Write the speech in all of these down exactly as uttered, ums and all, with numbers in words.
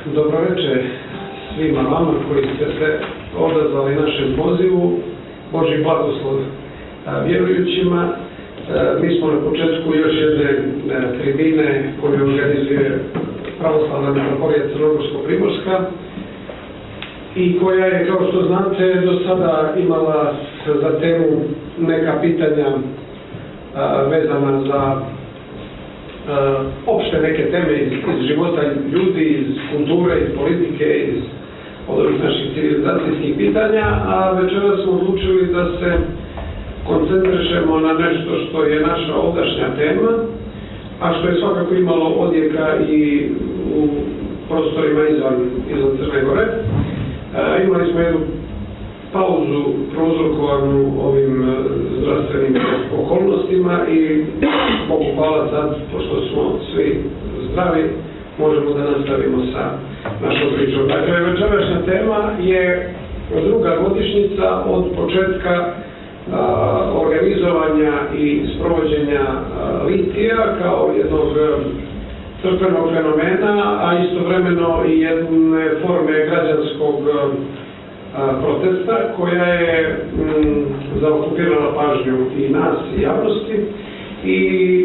Dobro večer svima vama koji ste se odazvali našem pozivu. Božji blagoslov vjerujućima. Mi smo na početku još jedne tribine koju organizuje Pravoslavna metropolija Crnogorsko-Primorska i koja je, kao što znate, do sada imala za temu neka pitanja vezana za Uh, opšte neke teme iz, iz života ljudi, iz kulture, iz politike, iz ovih naših civilizacijskih pitanja, a večera smo odlučili da se koncentrišemo na nešto što je naša ovdašnja tema, a što je svakako imalo odjeka i u prostorima izvan, izvan Crne Gore. Uh, imali smo jednu pauzu prouzrokovanu ovim zdravstvenim okolnostima i Bogu hvala sad, pošto smo svi zdravi, možemo da nastavimo sa našom pričom. Dakle, večerašnja tema je druga godišnjica od početka a, organizovanja i sprovođenja a, litija kao jednog crkvenog fenomena, a istovremeno i jedne forme građanskog protesta koja je m, zaokupirala pažnju i nas i javnosti i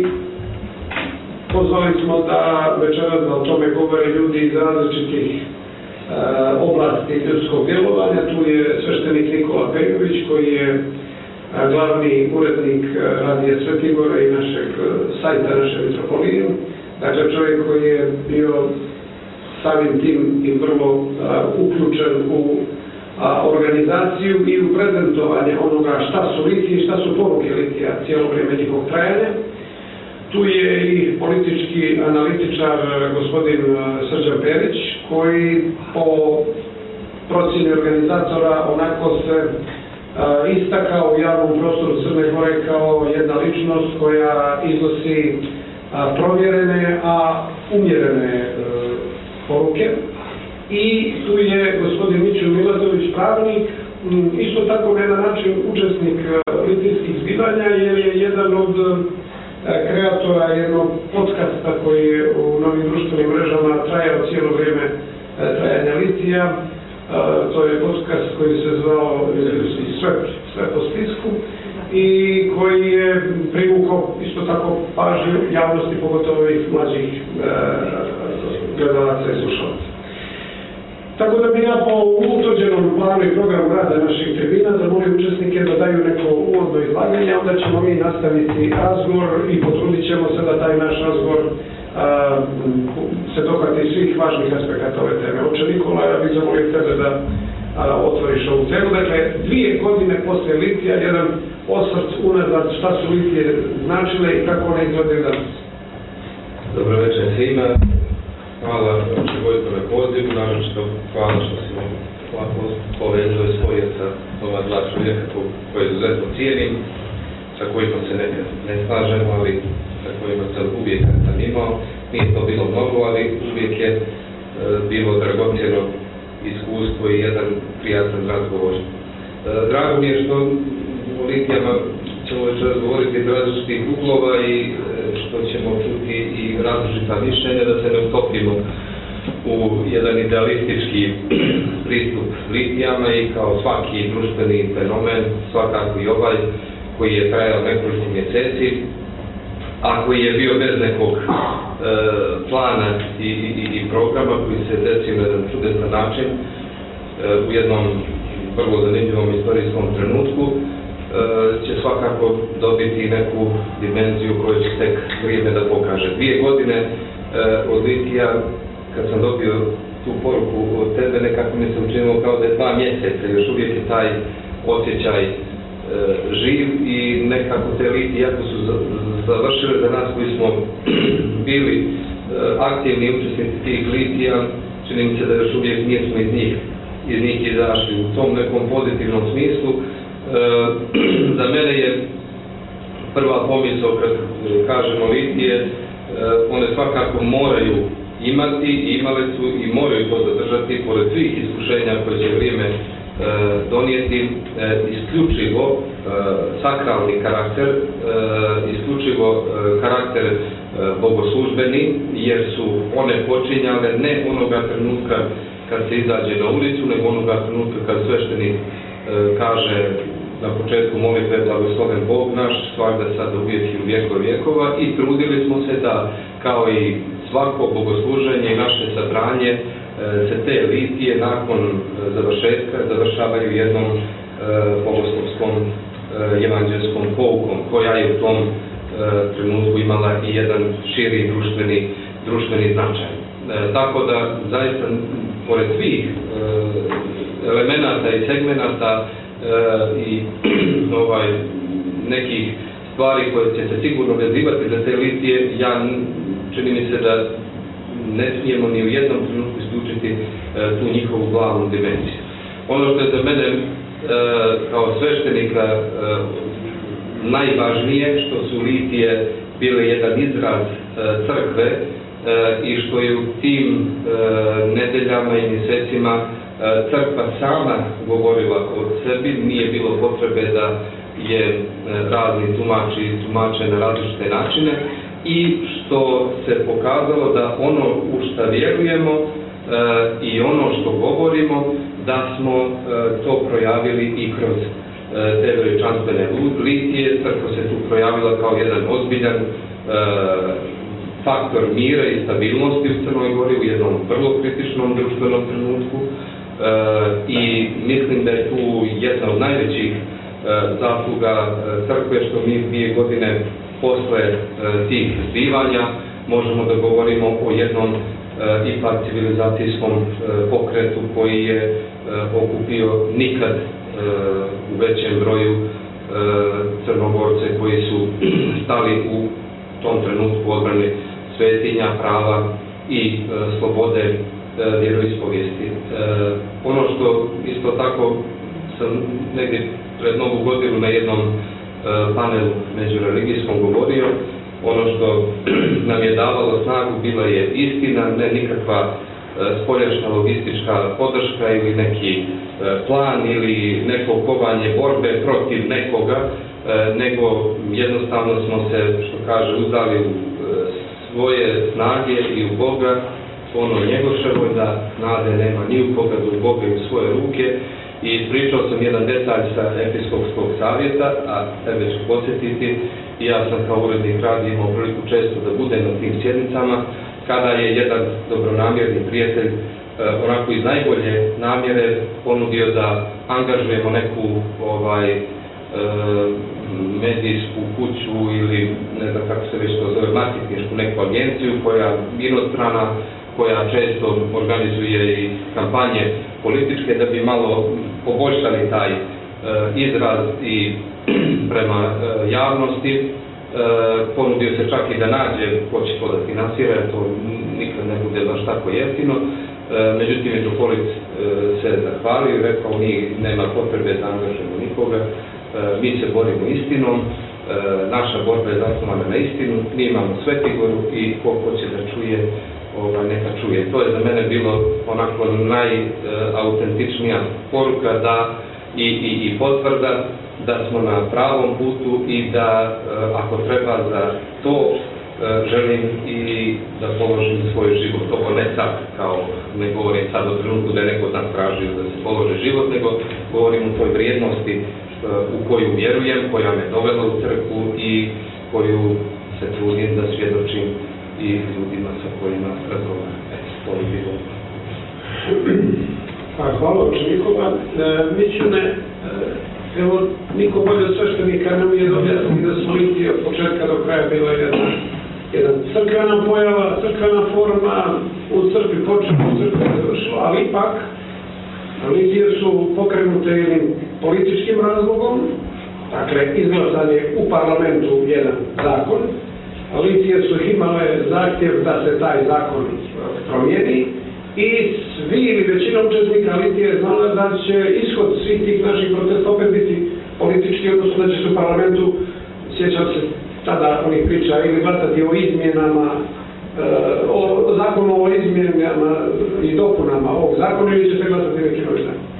pozvali smo da večeras da o tome govore ljudi iz različitih e, oblasti ljudskog djelovanja. Tu je sveštenik Nikola Pejović koji je a, glavni urednik Radija Svetigora i našeg sajta naše metropolije. Dakle, čovjek koji je bio samim tim i vrlo a, uključen u A, organizaciju i u prezentovanje onoga šta su litije i šta su poruke litija cijelo vrijeme njihovog trajanja. Tu je i politički analitičar gospodin Srđan Perić, koji po procjeni organizatora onako se a, istakao u javnom prostoru Crne Gore kao jedna ličnost koja iznosi a, provjerene, a umjerene a, poruke. I tu je gospodin Mićo Milazović, pravnik, isto tako na jedan način učesnik litijskih zbivanja, jer je jedan od kreatora jednog podcasta koji je u novim društvenim mrežama trajao cijelo vrijeme trajanja litija. To je podcast koji se zvao Sve, sve po spisku i koji je privukao isto tako pažnju javnosti, pogotovo ovih mlađih gledalaca i slušalaca. Tako da bi ja po utvrđenom planu i programu rada naših tribina zamolio učesnike da daju neko uvodno izlaganje, onda ćemo mi nastaviti razgovor i potrudit ćemo se da taj naš razgovor a, se dohvati svih važnih aspekata ove teme. Oče Nikola, ja bih zamolio tebe da a, otvoriš ovu temu. Dakle, dvije godine posle litija, jedan osvrt unazad šta su litije značile i kako one izgledaju danas. Dobro večer svima. Hvala što Vojko na pozivu, naročito hvala što si ovako povezao i spojio sa ova dva čovjeka koje izuzetno cijenim, sa kojima se nekad ne slažem, ali sa kojima sam uvijek sam imao. Nije to bilo mnogo, ali uvijek je e, bilo dragocjeno iskustvo i jedan prijatan razgovor. E, drago mi je što u litijama ćemo već razgovoriti iz različitih uglova i e, što ćemo čuti i različita mišljenja, da se ne utopimo u jedan idealistički pristup litijama i kao svaki društveni fenomen, svakako i ovaj koji je trajao nekoliko mjeseci, a koji je bio bez nekog e, plana i, i, i programa koji se desio na jedan čudesan način e, u jednom vrlo zanimljivom istorijskom trenutku, će svakako dobiti neku dimenziju koju će tek vrijeme da pokaže. Dvije godine e, od litija, kad sam dobio tu poruku od tebe, nekako mi se učinilo kao da je dva mjeseca, još uvijek je taj osjećaj e, živ i nekako te litije, jako su završile za nas koji smo bili e, aktivni učesnici tih litija, čini mi se da još uvijek nismo iz njih, iz njih izašli u tom nekom pozitivnom smislu. E, za mene je prva pomisao kad kažemo litije, e, one svakako moraju imati, imale su i moraju to zadržati pored svih iskušenja koje će vrijeme e, donijeti isključivo sakralni karakter, isključivo karakter bogoslužbeni, jer su one počinjale ne onoga trenutka kad se izađe na ulicu, nego onoga trenutka kad sveštenik kaže na početku molitve blagosloven Bog naš, svagda sada uvijek i u vijekova vjekova, i trudili smo se da, kao i svako bogosluženje i naše sabranje, se te litije nakon završetka završavaju jednom bogoslovskom evanđelskom poukom, koja je u tom trenutku imala i jedan širi društveni, društveni značaj. Tako da, zaista, pored svih elemenata i segmenata i ovaj, nekih stvari koje će se sigurno vezivati za te litije, ja čini mi se da ne smijemo ni u jednom trenutku isključiti tu njihovu glavnu dimenziju. Ono što je za mene kao sveštenika najvažnije, što su litije bile jedan izraz crkve i što je u tim nedeljama i mjesecima crkva sama govorila o sebi, nije bilo potrebe da je razni tumači tumače na različite načine, i što se pokazalo da ono u šta vjerujemo i ono što govorimo, da smo to projavili i kroz te veličanstvene litije. Crkva se tu projavila kao jedan ozbiljan faktor mira i stabilnosti u Crnoj Gori u jednom vrlo kritičnom društvenom trenutku, i mislim da je tu jedna od najvećih zasluga crkve što mi dvije godine posle tih zbivanja možemo da govorimo o jednom ipak civilizacijskom pokretu koji je okupio nikad u većem broju Crnogorce koji su stali u tom trenutku odbrane svetinja, prava i slobode vjeroispovijesti. Ono što isto tako sam negdje pred novu godinu na jednom panelu međureligijskom govorio, ono što nam je davalo snagu bila je istina, ne nikakva spoljašnja logistička podrška ili neki plan ili neko kovanje borbe protiv nekoga, nego jednostavno smo se, što kaže, uzdali u svoje snage i u Boga, ono Njegoševo, da nade nema ni u koga, do Boga i u svoje ruke. I ispričao sam jedan detalj sa episkopskog savjeta, a tebe ću podsjetiti, i ja sam kao urednik radi imao priliku često da budem na tim sjednicama, kada je jedan dobronamjerni prijatelj onako iz najbolje namjere ponudio da angažujemo neku ovaj, medijsku kuću ili ne znam kako se već to zove, marketinšku neku agenciju koja inostrana, koja često organizuje i kampanje političke, da bi malo poboljšali taj izraz i prema javnosti. Ponudio se čak i da nađe ko će to da finansira, jer to nikad ne bude baš tako jeftino. Međutim, metropolit se zahvalio i rekao, mi nema potrebe da angažujemo nikoga, mi se borimo istinom, naša borba je zasnovana na istinu, mi imamo Svetigoru i ko hoće da čuje, ovaj, neka čuje. To je za mene bilo onako najautentičnija poruka da i, i, i potvrda da smo na pravom putu i da ako treba za to želim i da položim svoj život. Ovo ne sad, kao ne govorim sad o trenutku da je neko od nas tražio da se položi život, nego govorim o toj vrijednosti u koju vjerujem, koja me dovela u crkvu i koju se trudim da svjedočim i ljudima sa kojima razgovaram. Eto, to je bilo. Hvala učenikova. Mićune, evo, niko bolje od sveštenika nam je objasniti da smo litije od početka do kraja bila jedna, jedna crkvena pojava, crkvena forma, u crkvi počela, u crkvi završila, ali ipak litije su pokrenute jednim političkim razlogom, dakle, izglasan je u parlamentu jedan zakon, litije su imale zahtjev da se taj zakon promijeni i svi ili većina učesnika litije znala da će ishod svih tih naših protesta opet biti politički, odnosno da će se u parlamentu, sjećam se tada onih priča, ili glasati o izmjenama, o, o zakonu o izmjenama i dopunama ovog zakona, ili će se glasati neki novi zakon.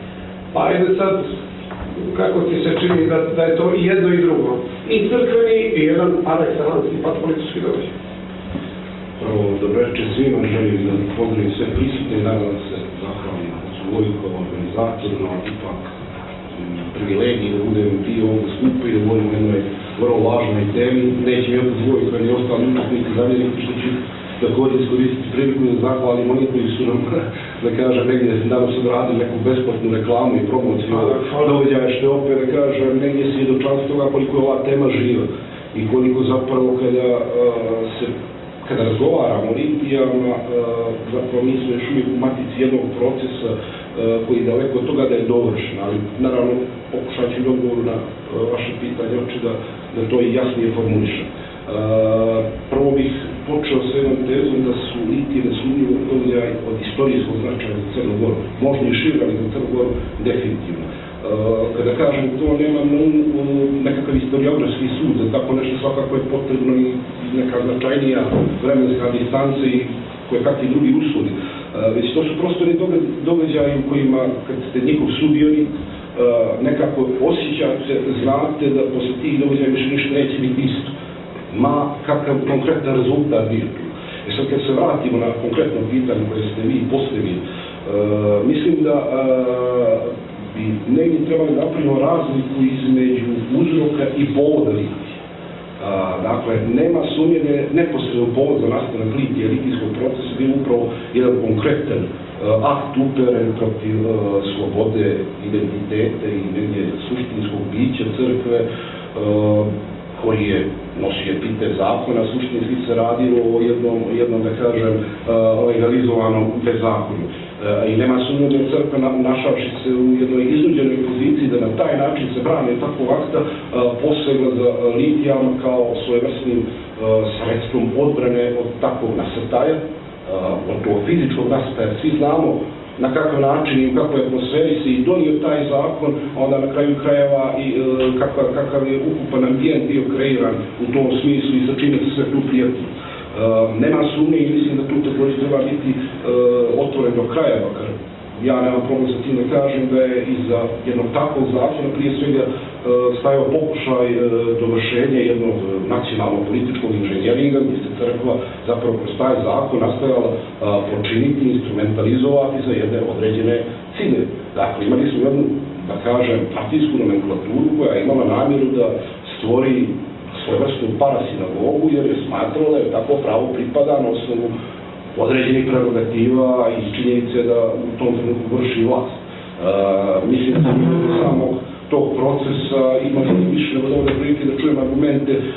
Pa ajde sad, kako ti se čini da, da je to i jedno i drugo? I crkveni i jedan pareksalanski politički događaj. Prvo, dobro večer svima, želim da pozdravim sve prisutne i naravno se zahvalim Vojko, organizatorno, ipak privilegiji da budem dio ovog skupa i da govorim o jednoj vrlo važnoj temi. Neće mi opet Vojko i ostali učesnici zamjeriti što ću također iskoristiti priliku da zahvalim oni koji su nam, da kažem, negdje danas odradili neku besplatnu reklamu i promociju događaja, što je opet, da kažem, negdje svjedočanstvo toga koliko je ova tema živa i koliko zapravo kada se kada razgovaramo o litijama, zapravo mi smo još uvijek u matici jednog procesa koji je daleko od toga da je dovršen, ali naravno pokušat ću odgovor na vaše pitanje, oči da, da to i jasnije formulišem. Prvo bih počeo s jednom tezom da su litije nesumnjivo događaj od istorijskog značaja za Crnu Goru, možda i šire, ali za Crnu Goru definitivno. Kada kažem to, nemam nekakav historiografski sud, za tako nešto svakako je potrebno i neka značajnija vremenska distanca i koje kakvi drugi uslovi. Već to su prostorni događaji u kojima, kad ste njihov sudionik, nekako osjećate, znate da posle tih događaja više ništa neće biti isto. Ma kakav konkretan rezultat bio tu. E sad kad se vratimo na konkretno pitanje koje ste vi postavili, mislim da bi negdje trebali napravimo razliku između uzroka i povoda litija. Dakle, nema sumnje da je neposredno povod za nastanak litija, litijskog procesa bio upravo jedan konkretan akt uperen protiv slobode, identiteta i negdje suštinskog bića crkve, koji je nosio epite zakona, suštinski se radilo o jednom, jednom da kažem, legalizovanom bezakonju. I nema sumnje da je crkva našavši se u jednoj iznuđenoj poziciji da na taj način se brane takvog akta posegla za litijama kao svojevrsnim sredstvom odbrane od takvog nasrtaja, od tog fizičkog nasrtaja. Svi znamo na kakav način i u kakvoj atmosferi se i donio taj zakon, onda na kraju krajeva i kakav, kakav je ukupan ambijent bio kreiran u tom smislu i sa čime se sve tu prijeti. Uh, nema sumnje i mislim da tu također treba biti uh, otvoren do kraja, bakar ja nemam problem sa tim da kažem da je iza jednog takvog zakona prije svega uh, stajao pokušaj uh, dovršenja jednog nacionalnog političkog inženjeringa gdje se crkva zapravo kroz taj zakon nastojala uh, počiniti, instrumentalizovati za jedne određene cilje. Dakle, imali smo jednu, da kažem, partijsku nomenklaturu koja je imala namjeru da stvori svojvrstnu parasinagogu jer je smatrala da je tako pravo pripada na osnovu određenih prerogativa i činjenice da u tom trenutku vrši vlast. E, mislim da mi od samog tog procesa imali više nego dovoljne prilike da čujem argumente, e,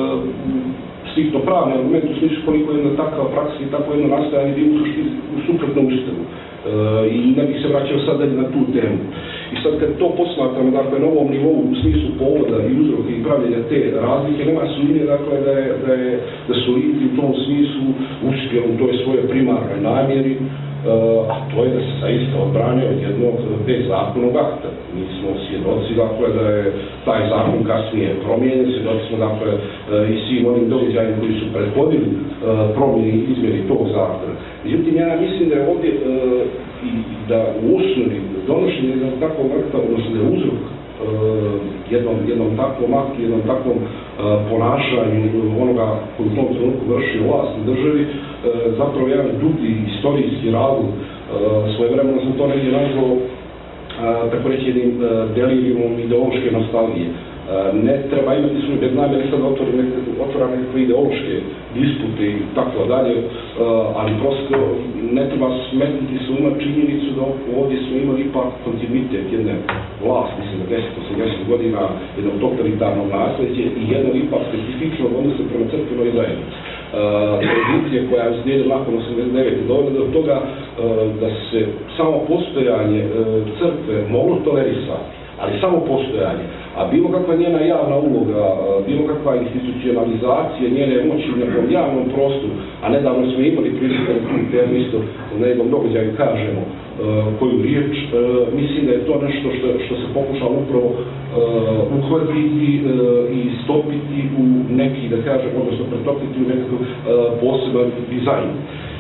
striktno pravne argumente u smislu koliko je jedna takva praksa i tako jedno nastajanje bilo u suprotnom ustavu. E, I ne bih se vraćao sad na tu temu. I sad kad to posmatramo, dakle, na ovom nivou u smislu povoda i uzroka i pravljenja te razlike, nema sumnje, dakle, da, je, da, je, da su litiji u tom smislu uspjeli u toj svojoj primarnoj namjeri, uh, a to je da se zaista odbrane od jednog bezakonnog akta. Mi smo svjedoci, dakle, da je taj zakon kasnije promijenjen, svjedoci smo, dakle, uh, i svim onim događajima koji su prethodili uh, promjeni i izmjeni tog zakona. Međutim, ja mislim da je ovdje uh, i da u osnovi donošenje jednog takvog akta, odnosno da je uzrok uh, jednom, jednom takvom aktu, jednom takvom uh, ponašanju onoga koji u tom trenutku vrši vlast u državi, uh, zapravo jedan dublji istorijski razlog. Uh, svojevremeno sam to negdje nazvao, uh, tako reći, jednim uh, delirijumom ideološke nostalgije. Uh, ne treba imati svoj bez namjeri sad otvora nekakve ideološke dispute i tako dalje, uh, ali prosto ne treba smetnuti se uma činjenicu da ovdje smo imali ipak kontinuitet jedne vlasti, mislim da deset do osamdeset godina jednog totalitarnog nasljeđa i jednog ipak specifičnog odnosa prema crkvenoj zajednici. Tradicije uh, koja je slijedila nakon osamdeset devete dovela do toga uh, da se samo postojanje uh, crkve moglo tolerisati, ali samo postojanje, a bilo kakva njena javna uloga, bilo kakva institucionalizacija njene moći u nekom javnom prostoru, a nedavno smo imali priliku da tu isto na jednom događaju kažemo uh, koju riječ, uh, mislim da je to nešto što, što se pokušalo upravo uh, uhvatiti uh, i stopiti u neki, da kažem, odnosno pretopiti u nekakav uh, poseban dizajn.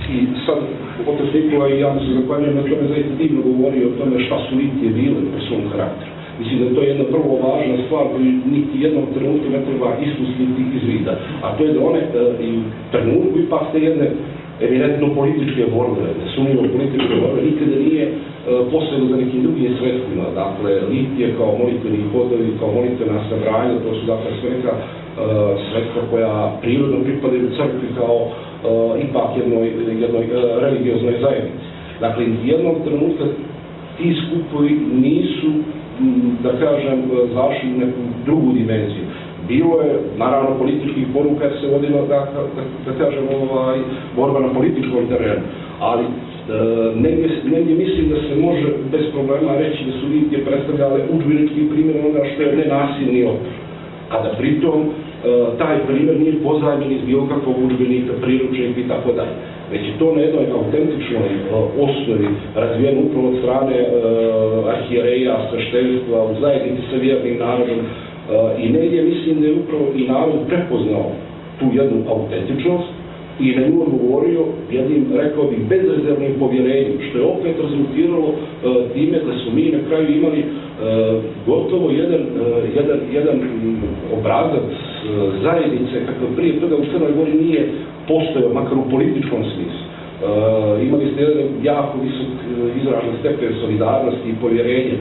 I sad, otac Nikola i ja mu se zahvaljujem na tome, zaista divno govorio o tome šta su litije bile po svom karakteru. Mislim da to je jedna vrlo važna stvar koju niti jednog trenutka ne treba ispustiti iz vida. A to je da one i u trenutku ipak te jedne eminentno političke borbe, nesumnjivo političke borbe, nikada nije posebno za nekim drugim sredstvima. Dakle, litije kao molitveni hodovi, kao molitvena sabranja, to su dakle sve neka sredstva koja prirodno pripadaju crkvi kao ipak jednoj, jednoj religioznoj zajednici. Dakle, jednog trenutka ti skupovi nisu, da kažem, zašli u neku drugu dimenziju. Bilo je, naravno, političkih poruka jer se vodila, da, da, da kažem, ovaj, borba na političkom terenu, ali e, negdje, negdje mislim da se može bez problema reći da su litije predstavljale udžbenički primjer onoga što je nenasilni otpor. A da pritom e, taj primjer nije pozajmljen iz bilo kakvog udžbenika, priručnika i tako dalje. Već je to na jednoj autentičnoj e, osnovi razvijeno upravo od strane e, arhijereja, sveštenstva, u zajednici sa vjernim narodom. E, I negdje mislim da je upravo i narod prepoznao tu jednu autentičnost i na nju odgovorio jednim, rekao bih, bezrezervnim povjerenjem, što je opet rezultiralo e, time da su mi na kraju imali e, gotovo jedan, e, jedan, jedan obrazac e, zajednice, kako prije toga u Crnoj Gori nije postojao, makar u političkom smislu. E, imali ste jedan jako visok izražen stepen solidarnosti i povjerenja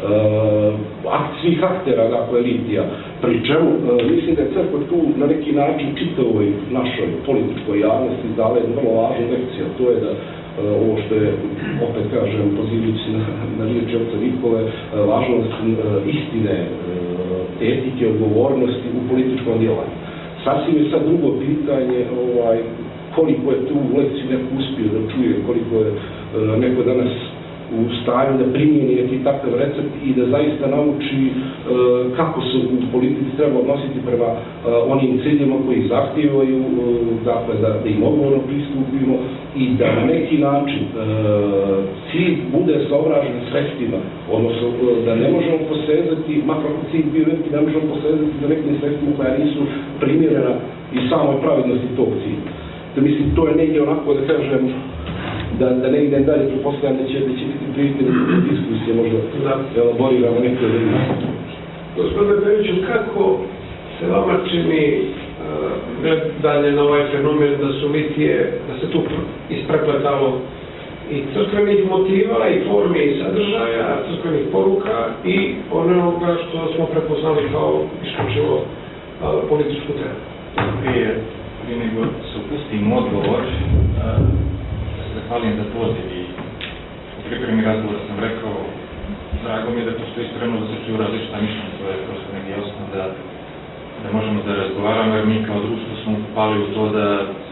uh, svih aktera, dakle, litija. Pri čemu, uh, mislim da je crkva tu na neki način čitavoj našoj političkoj javnosti dala jednu vrlo važnu lekciju, to je da uh, ovo što je, opet kažem, pozivajući na, na riječi oca Nikole, uh, važnost uh, istine, uh, etike, odgovornosti u političkom djelovanju. Sasvim je sad drugo pitanje, ovaj, koliko je tu lekciju neko uspio da čuje, koliko je uh, neko danas u stanju da primijeni neki takav recept i da zaista nauči e, kako se u politici treba odnositi prema e, onim ciljima koji zahtijevaju, e, dakle da, da im odgovorno pristupimo i da na neki način e, cilj bude saobražen sredstvima, odnosno e, da ne možemo posezati, makar ako cilj bio veliki, ne možemo posezati za nekim sredstvima koja nisu primjerena i samoj pravednosti tog cilja. Da mislim, to je negdje onako, da kažem, da, da ne idem dalje, pretpostavljam da će biti prilike da diskusije možda da elaboriramo neke od njih. Gospodine Periću, kako se vama čini uh, dalje na ovaj fenomen da su litije, da se tu isprepletalo i crkvenih motiva, i forme, i sadržaja, crkvenih poruka i onoga što smo prepoznali kao isključivo uh, političku temu? Prije, prije nego se upustim odgovor, uh, zahvalim za poziv i u pripremi razgovora sam rekao, drago mi je da postoji spremno da se čuju različita mišljenja, to je prosto negdje osnov da, da možemo da razgovaramo, jer mi kao društvo smo upali u to da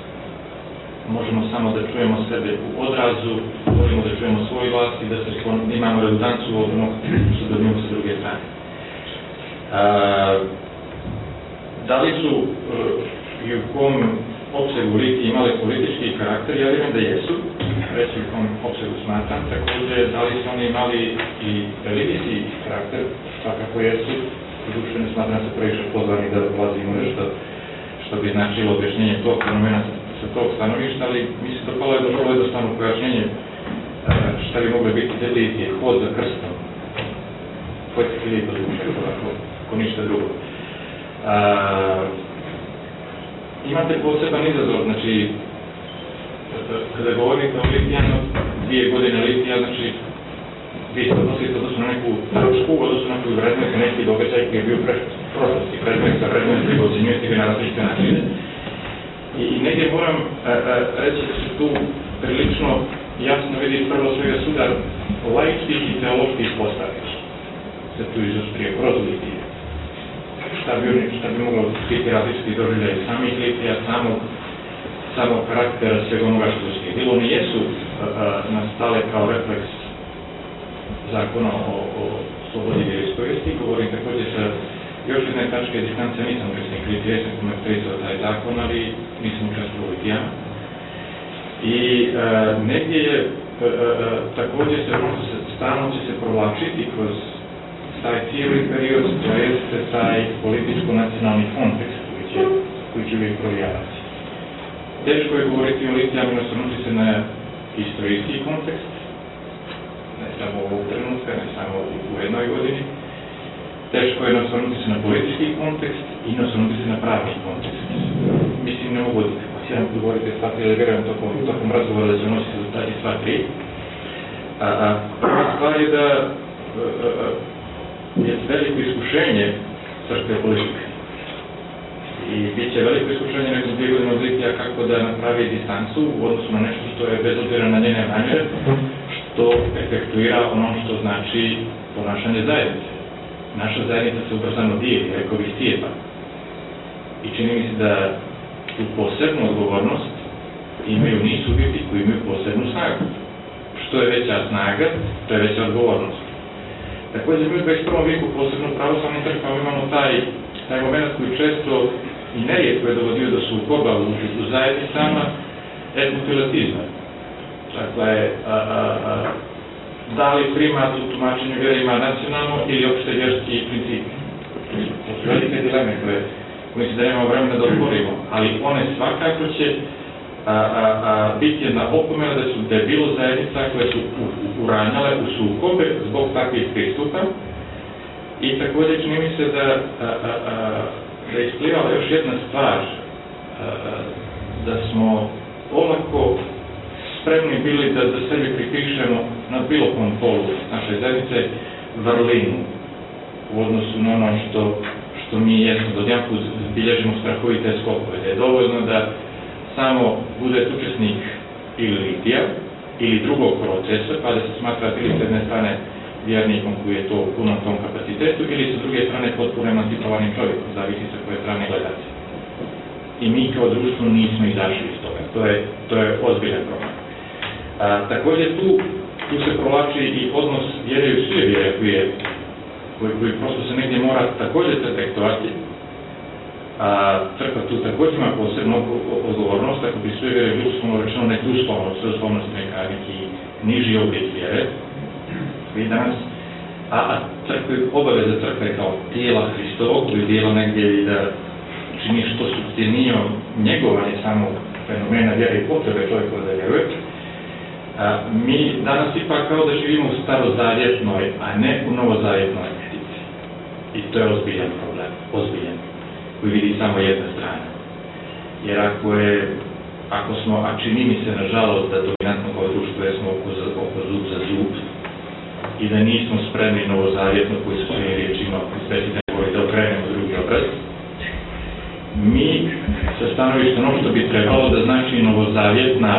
možemo samo da čujemo sebe u odrazu, možemo da čujemo svoj glas i da se imamo redundanciju od onog što dobijemo sa druge strane. A, da li su i u kom opsegu litije imale politički karakter, ja vjerujem da jesu, reći u kom opsegu smatram, također da li su oni imali i religijski karakter, svakako jesu, duše ne smatram se previše pozvani da ulazimo nešto što bi značilo objašnjenje tog fenomena sa tog stanovišta, ali mi se dopalo je došlo jednostavno pojašnjenje šta bi mogle biti te litije, hod za krstom, poetski lijep od duše, ako, ako ništa drugo. A, imate poseban izazov, znači, kada govorite o litijanu, dvije godine litija, znači, vi se odnosite odnosno na neku naručku, odnosno na koju vrednujete neki događaj koji je bio pre prošlosti, vrednujete, vrednujete i ocenjujete ga na različite načine. I, I negdje moram a, a, reći da se tu prilično jasno vidi prvo svega sudar laičkih i teoloških postavišta. Se tu izostrio kroz litije. Šta bi, šta bi moglo biti različiti doživljaj samih litija, samog, samog karaktera svega onoga što su bilo. Oni jesu a, a, nastale kao refleks zakona o, o slobodi vjeroispovijesti. Govorim također sa još jedne tačke distancije, nisam resnik litija, jesam komentarisao taj zakon, ali nisam učestvovao u litijama. I a, negdje je a, a, također se, se stalno će se provlačiti kroz taj cijeli period, to jeste taj političko-nacionalni kontekst koji će, koji će uvijek provijavati. teško je govoriti o litijama i osvrnuti se na istorijski kontekst, ne samo ovog trenutka, ne samo u jednoj godini. Teško je osvrnuti se na politički kontekst i osvrnuti se na pravni kontekst. Mislim, ne mogu jedan put govoriti sva tri, ali vjerujem tokom, tokom razgovora da se nositi za taj sva tri. A, a prva stvar je da a, a, je veliko iskušenje crkve politike. I bit će veliko iskušenje nekog dvije godine od litija kako da napravi distancu u odnosu na nešto što je bez obzira na njene namjere, što efektuira ono što znači ponašanje zajednice. Naša zajednica se ubrzano dijeli, rekao bih cijepa. I čini mi se da tu posebnu odgovornost imaju ni subjekti koji imaju posebnu snagu. Što je veća snaga, to je veća odgovornost. Također, mi u dvadeset prvom vijeku, posebno pravoslavnim crkvama, imamo taj, taj moment koji često i nerijetko je dovodio do sukoba u, u zajednicama etnofilatizma. Dakle, a, a, a, da li primat u tumačenju vjere ima nacionalno ili opšte vjerski principi. To su velike dileme koje koji se da nemamo vremena da otvorimo, ali one svakako će a, a, a, biti jedna opomena da su da je bilo zajednica koje su u, u, uranjale u sukobe zbog takvih pristupa. I također čini mi se da, a, a, a, da je isplivala još jedna stvar, a, a, da smo olako spremni bili da, da sebi pripišemo na bilo kom polu naše zajednice vrlinu u odnosu na ono što što mi jesmo, da odjedanput bilježimo strahovite skokove, da je dovoljno da samo bude učesnik ili litija, ili drugog procesa, pa da se smatra ili s jedne strane vjernikom koji je to u punom tom kapacitetu, ili s druge strane potpuno emancipovanim čovjekom, zavisi sa koje strane gledati. I mi kao društvo nismo izašli iz toga, to je, to je ozbiljan problem. A, također tu, tu se provlači i odnos vjere u sve vjere koji je koji, koji prosto se negdje mora također detektovati. A crkva tu također ima posebnu odgovornost, ako bi sve vjere uslovno rečeno neku uslovnost, sve uslovnost neka neki niži oblik vjere. I danas, a, a crkva, obaveza crkve kao tijela Hristovog, koji dijela negdje i da čini što suptilnije njegovanje samo fenomena vjere i potrebe čovjeka da vjeruje. A, mi danas ipak kao da živimo u starozavjetnoj, a ne u novozavjetnoj etici. I to je ozbiljan problem, ozbiljan, koji vidi samo jedna strana. Jer ako je, ako smo, a čini mi se nažalost da dominantno kao društvo jesmo oko, oko zub za zub i da nismo spremni novozavjetno koji su svojim riječima sveti da govori da okrenemo drugi obraz, mi sa stanovišta ono što bi trebalo da znači novozavjetna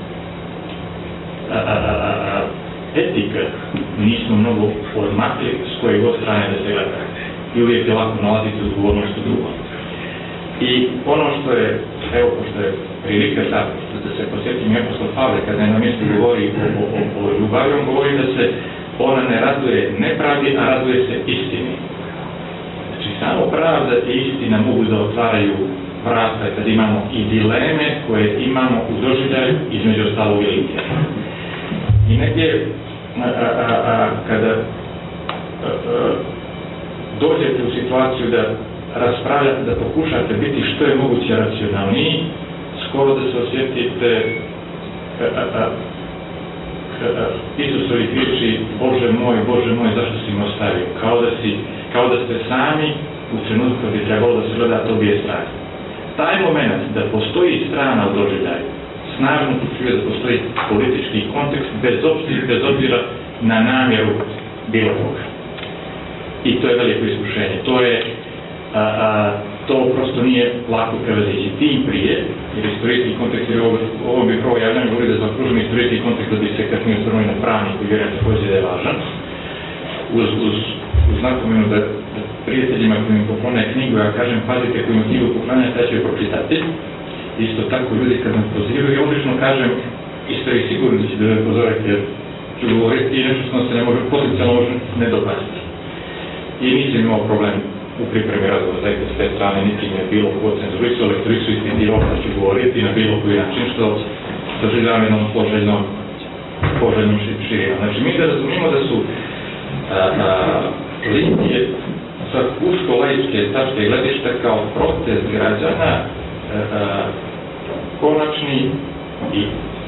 A, a, a, a, etika nismo mnogo odmakli s koje god strane da se gleda i uvijek je lako nalaziti odgovornost u drugom. I ono što je, evo pošto je prilika sad, da se posjetim apostol Pavle kada je na mjestu govori o, o, o, o ljubavi, on govori da se ona ne raduje nepravdi, a raduje se istini. Znači samo pravda i istina mogu da otvaraju vrata kad imamo i dileme koje imamo u doživljaju između ostalog i litija. I negdje, a, a, a, kada a, a, dođete u situaciju da raspravljate, da pokušate biti što je moguće racionalniji, skoro da se osjetite a, a, a, a, Isusovi riječi, Bože moj, Bože moj, zašto si me ostavio? Kao da, si, kao da ste sami u trenutku kad bi trebalo da se gleda to bije strane. Taj moment da postoji strana u doživljaju, snažno uključuje da postoji politički kontekst bez obzira, bez obzira na namjeru bilo koga. I to je veliko iskušenje. To je, a, a, to prosto nije lako prevazići. Tim prije, jer istorijski kontekst, jer ovo, ovo bi prvo javljanje govori da za okruženi istorijski kontekst da bi se kasnije osvrnuli na pravni, koji vjerujem također da je važan. Uz, uz, uz napomenu da, da prijateljima koji mi poklone knjigu, ja kažem, pazite koji mi knjigu poklonjate, ja ću je pročitati. Isto tako ljudi kad me pozivaju, ja obično kažem, isto i sigurno da će da me pozorite, jer ću govoriti i nešto što se ne može, potencijalno može ne dopasti. I nisam imao problem u pripremi razgovora, zaista s te strane, niti mi je bilo kod cenzuricu, elektricu ispitivao da ću govoriti na bilo koji način, što doživljavam jednom poželjnom, poželjnom širinu. Znači, mi da razumijemo da su a, a, litije sa usko-laičke tačke gledišta kao protest građana a, a, konačni i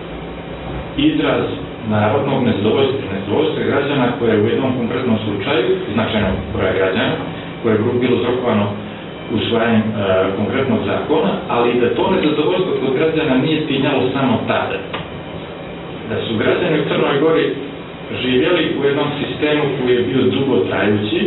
izraz narodnog nezadovoljstva, nezadovoljstva građana koje je u jednom konkretnom slučaju, značajnog broja građana, koje je bilo uzrokovano usvajanjem e, konkretnog zakona, ali da to nezadovoljstvo kod građana nije stinjalo samo tada. Da su građani u Crnoj Gori živjeli u jednom sistemu koji je bio dugo trajući,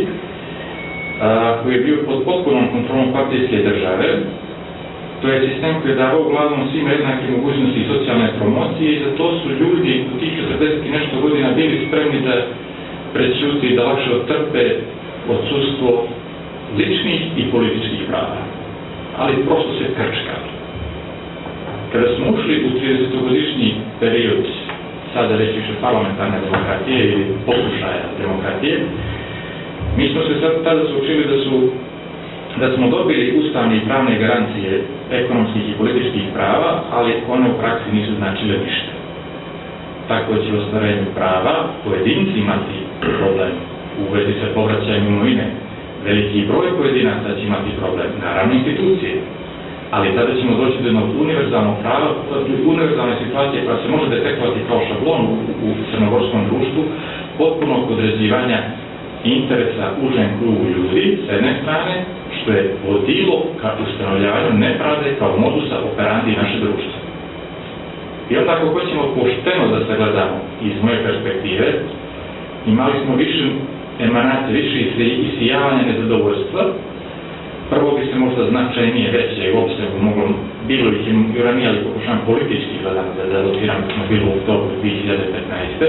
a, koji je bio pod potpunom kontrolom partijske države. To je sistem koji je davao uglavnom svima jednake mogućnosti i socijalne promocije i za to su ljudi u tih četrdeset i nešto godina bili spremni da prećuti, da lakše otrpe odsustvo ličnih i političkih prava. Ali prosto se krčkali. Kada smo ušli u tridesetogodišnji period, sada reći više parlamentarne demokratije ili pokušaja demokratije, mi smo se sad tada suočili da su da smo dobili ustavne i pravne garancije ekonomskih i političkih prava, ali one u praksi nisu značile ništa. Tako će u ostvarenju prava pojedinci imati problem u vezi sa povraćajem imovine. Veliki broj pojedinaca će imati problem, naravno institucije. Ali tada ćemo doći do jednog univerzalnog prava, univerzalne situacije koja se može detektovati kao šablon u, u crnogorskom društvu, potpunog određivanja interesa užem krugu ljudi, s jedne strane, što je vodilo ka ustanovljavanju nepravde kao modusa operandi naše društva. I onda ako hoćemo pošteno da se gledamo iz moje perspektive, imali smo više emanacije, više isijavanja nezadovoljstva. Prvo bi se možda značajnije veće u opsegu moglo, bilo ih i ranije, ali pokušavam politički gledam da dalotiram da smo bili u oktobru dvije hiljade petnaeste.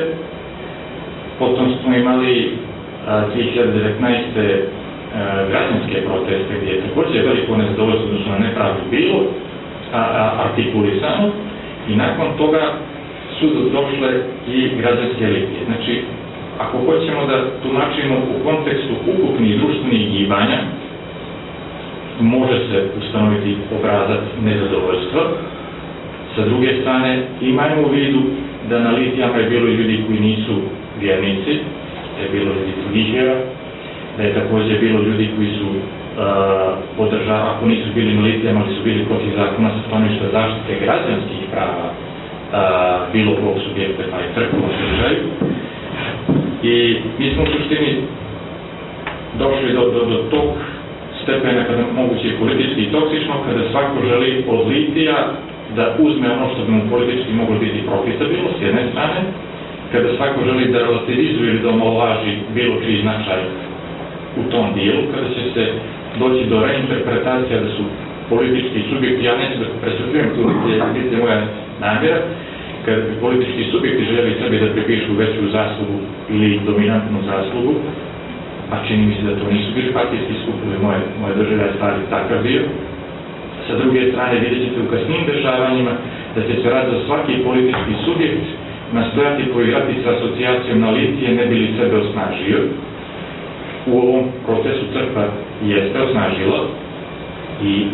Potom smo imali dvije hiljade devetnaeste građanske proteste gdje je također veliko nezadovoljstvo odnosno na nepravdu bilo a, a, artikulisano i nakon toga su došle i građanske elite. Znači, ako hoćemo da tumačimo u kontekstu ukupnih društvenih gibanja, može se ustanoviti obrazac nezadovoljstva. Sa druge strane, imajmo u vidu da na litijama je bilo ljudi koji nisu vjernici, da je bilo ljudi Tudihera, da je također bilo ljudi koji su podržavali, ako nisu bili na litijama, ali su bili protiv zakona sa stanovišta zaštite građanskih prava a, bilo kog subjekta, pa i crkvenog slučaju. I mi smo u suštini došli do, do, do tog stepena kada moguće je politički i toksično, kada svako želi od litija da uzme ono što bi mu politički moglo biti profitabilno s jedne strane, kada svako želi da relativizuje ili da omalovaži bilo čiji značaj u tom dijelu, kada će se doći do reinterpretacija da su politički subjekti, ja neću da presretljujem tu gdje je moja namjera, kad politički subjekti želi sebi da pripišu veću zaslugu ili dominantnu zaslugu, a čini mi se da to nisu bili partijski skupovi, moje, moje doživljaje stvari takav bio. Sa druge strane vidjet ćete u kasnim dešavanjima da će se rad za svaki politički subjekt nastojati poigrati sa asocijacijom na litije ne bi li sebe osnažio. U ovom procesu crkva jeste osnažila i e,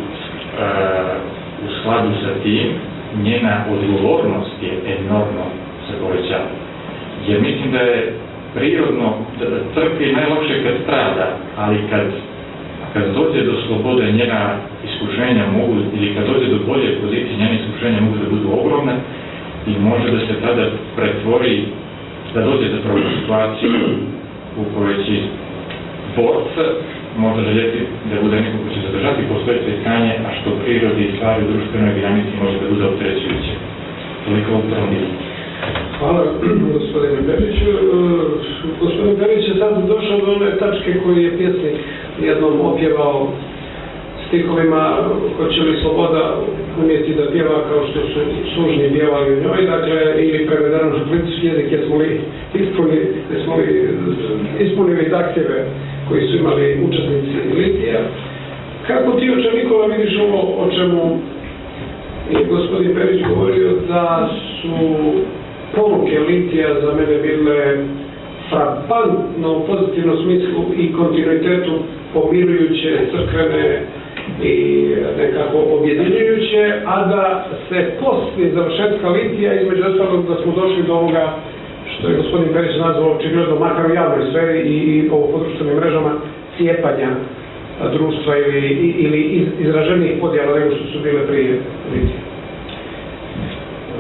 u skladu sa tim njena odgovornost je enormno se povećala. Jer mislim da je prirodno, da crkvi najlakše kad strada, ali kad, kad dođe do slobode njena iskušenja mogu, ili kad dođe do bolje pozicije njena iskušenja mogu da budu ogromne i može da se tada pretvori, da dođe za prvu situaciju u kojoj će borca može željeti da bude neko ko će zadržati postojeće stanje, a što prirodi i stvari u društvenoj dinamici može da bude opterećujuće. Toliko u prvom dijelu. Hvala, gospodine Bebiću. Gospodin Bebić je sad došao do one tačke koju je pjesnik jednom opjevao stihovima hoće li sloboda umjeti da pjeva kao što su služni pjevali u njoj, dakle, ili prevedeno na politički jezik, jesmo li ispunili, jesmo li ispunili zahtjeve koji su imali učesnici litija. Kako ti, oče Nikola, vidiš ovo o čemu je gospodin Perić govorio, da su poruke litija za mene bile frapantno u pozitivnom smislu i kontinuitetu pomirujuće, crkvene i nekako objedinjujuće, a da se poslije završetka litija, između ostalog, da smo došli do ovoga što je gospodin Perić nazvao očigledno, makar u javnoj sferi i, i po podruštvenim mrežama, cijepanja društva ili, ili iz, izraženijih podjela nego što su bile prije litija.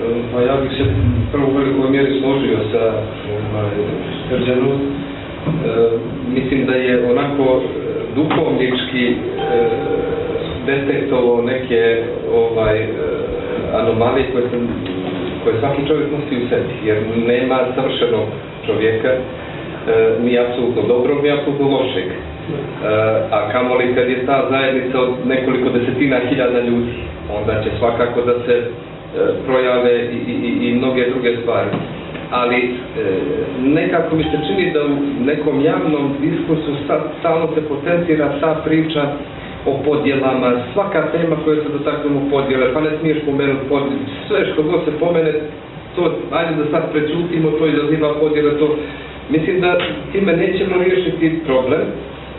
Pa ja bih se prvo u velikoj mjeri složio sa Srđanom. Mislim da je onako duhovnički detektovao neke ovaj, anomalije koje, sam, koje svaki čovjek nosi u sebi, jer nema savršenog čovjeka, ni apsolutno dobrog, ni apsolutno lošeg. A kamoli kad je ta zajednica od nekoliko desetina hiljada ljudi, onda će svakako da se projave i, i, i mnoge druge stvari. Ali e, nekako mi se čini da u nekom javnom diskursu stalno se potencira ta priča o podjelama, svaka tema koja se dotaknemo podjele, pa ne smiješ pomenuti podjele, sve što god se pomene, to, ajde da sad prećutimo, to izaziva podjele, to. Mislim da time nećemo riješiti problem. E,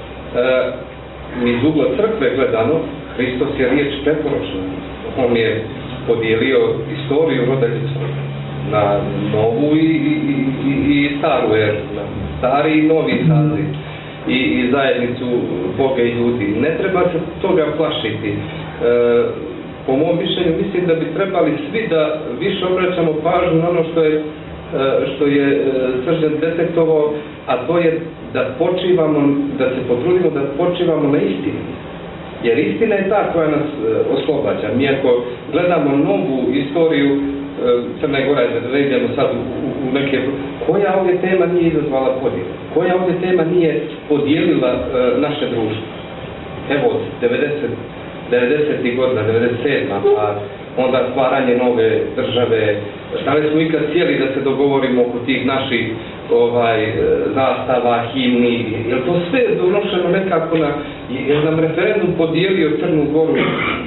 iz ugla crkve gledano, Hristos je riječ preporočna. On je podijelio istoriju roditeljicu na novu i, i, i, i staru eru, na stari i novi saziv i, i zajednicu Boga i ljudi. Ne treba se toga plašiti. E, po mom mišljenju mislim da bi trebali svi da više obraćamo pažnju na ono što je, što je Srđan detektovao, a to je da počivamo, da se potrudimo da počivamo na istini. Jer istina je ta koja nas oslobađa. Mi ako gledamo novu istoriju Crne Gore, da idemo sad u, u, u neke... Koja ovdje tema nije izazvala podijel? Koja ovdje tema nije podijelila uh, naše društvo? Evo od devedesetih godina, devedeset sedma pa onda stvaranje nove države. Da li smo ikad cijeli da se dogovorimo oko tih naših ovaj, zastava, himni? Je li to sve donošeno nekako na... Je li nam referendum podijelio Crnu Goru?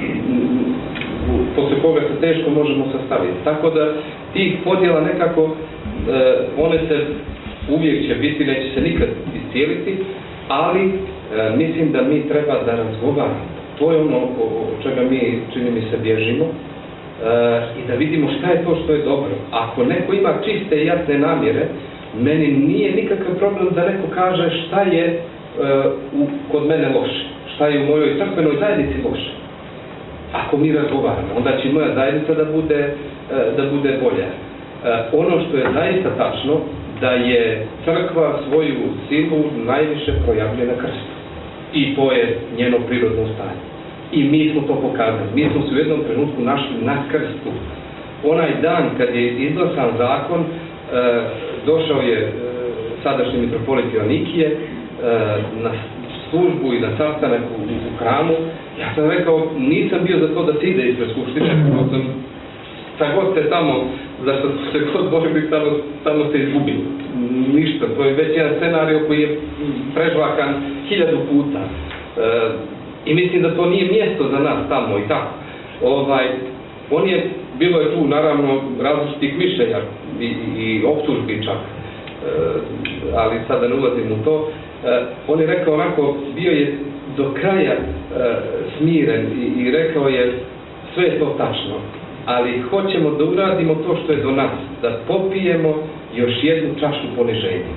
Posle koga se teško možemo sastaviti. Tako da tih podjela nekako, e, one se uvijek će biti, neće se nikad iscijeliti, ali e, mislim da mi treba da razgovaramo. To je ono o čega mi, čini mi se, bježimo e, i da vidimo šta je to što je dobro. Ako neko ima čiste i jasne namjere, meni nije nikakav problem da neko kaže šta je e, u, kod mene loše, šta je u mojoj crkvenoj zajednici loše. Ako mi razgovaramo, onda će moja zajednica da bude, da bude bolja. Ono što je zaista tačno, da je crkva svoju silu najviše projavljuje na krstu. I to je njeno prirodno stanje. I mi smo to pokazali. Mi smo se u jednom trenutku našli na krstu. Onaj dan kad je izglasan zakon, došao je sadašnji mitropolit Joanikije na službu i na sastanak u, u hramu. Ja sam rekao, nisam bio za to da se ide ispred skupštine, sam, šta god ste tamo, za što se god borili, tamo, tamo ste izgubili. Ništa, to je već jedan scenario koji je prežvakan hiljadu puta. E, I mislim da to nije mjesto za nas tamo i tako. Ovaj, on je, bilo je tu naravno različitih mišljenja i, i optužbi čak, e, ali sada ne ulazim u to. E, on je rekao onako, bio je do kraja e, smiren i, i rekao je sve je to tačno, ali hoćemo da uradimo to što je do nas, da popijemo još jednu čašu poniženja.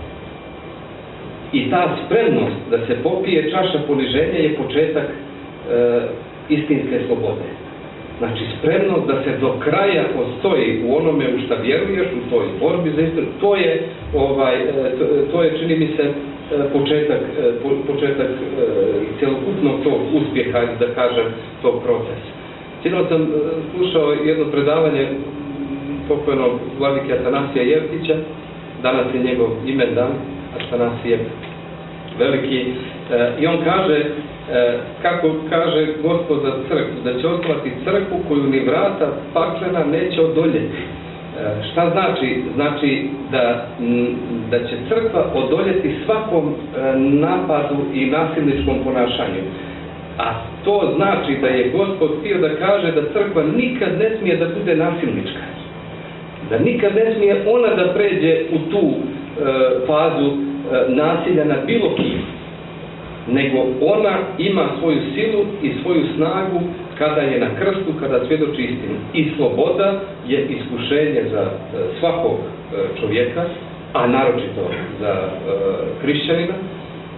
I ta spremnost da se popije čaša poniženja je početak e, istinske slobode. Znači spremnost da se do kraja postoji u onome u šta vjeruješ, u toj borbi za istinu, to je, ovaj, to, to je čini mi se početak, početak cjelokupnog tog uspjeha, da kažem, tog procesa. Sinoć sam slušao jedno predavanje pokojnog vladike Atanasija Jevtića, danas je njegov imendan, Atanasije veliki, i on kaže, kako kaže Gospod za crkvu, da će osnovati crkvu koju ni vrata paklena neće odoljeti. Šta znači? Znači da, da će crkva odoljeti svakom napadu i nasilničkom ponašanju. A to znači da je Gospod htio da kaže da crkva nikad ne smije da bude nasilnička. Da nikad ne smije ona da pređe u tu e, fazu e, nasilja nad bilo kim. Nego ona ima svoju silu i svoju snagu kada je na krstu, kada svjedoči istinu. I sloboda je iskušenje za svakog čovjeka, a naročito za hrišćanina,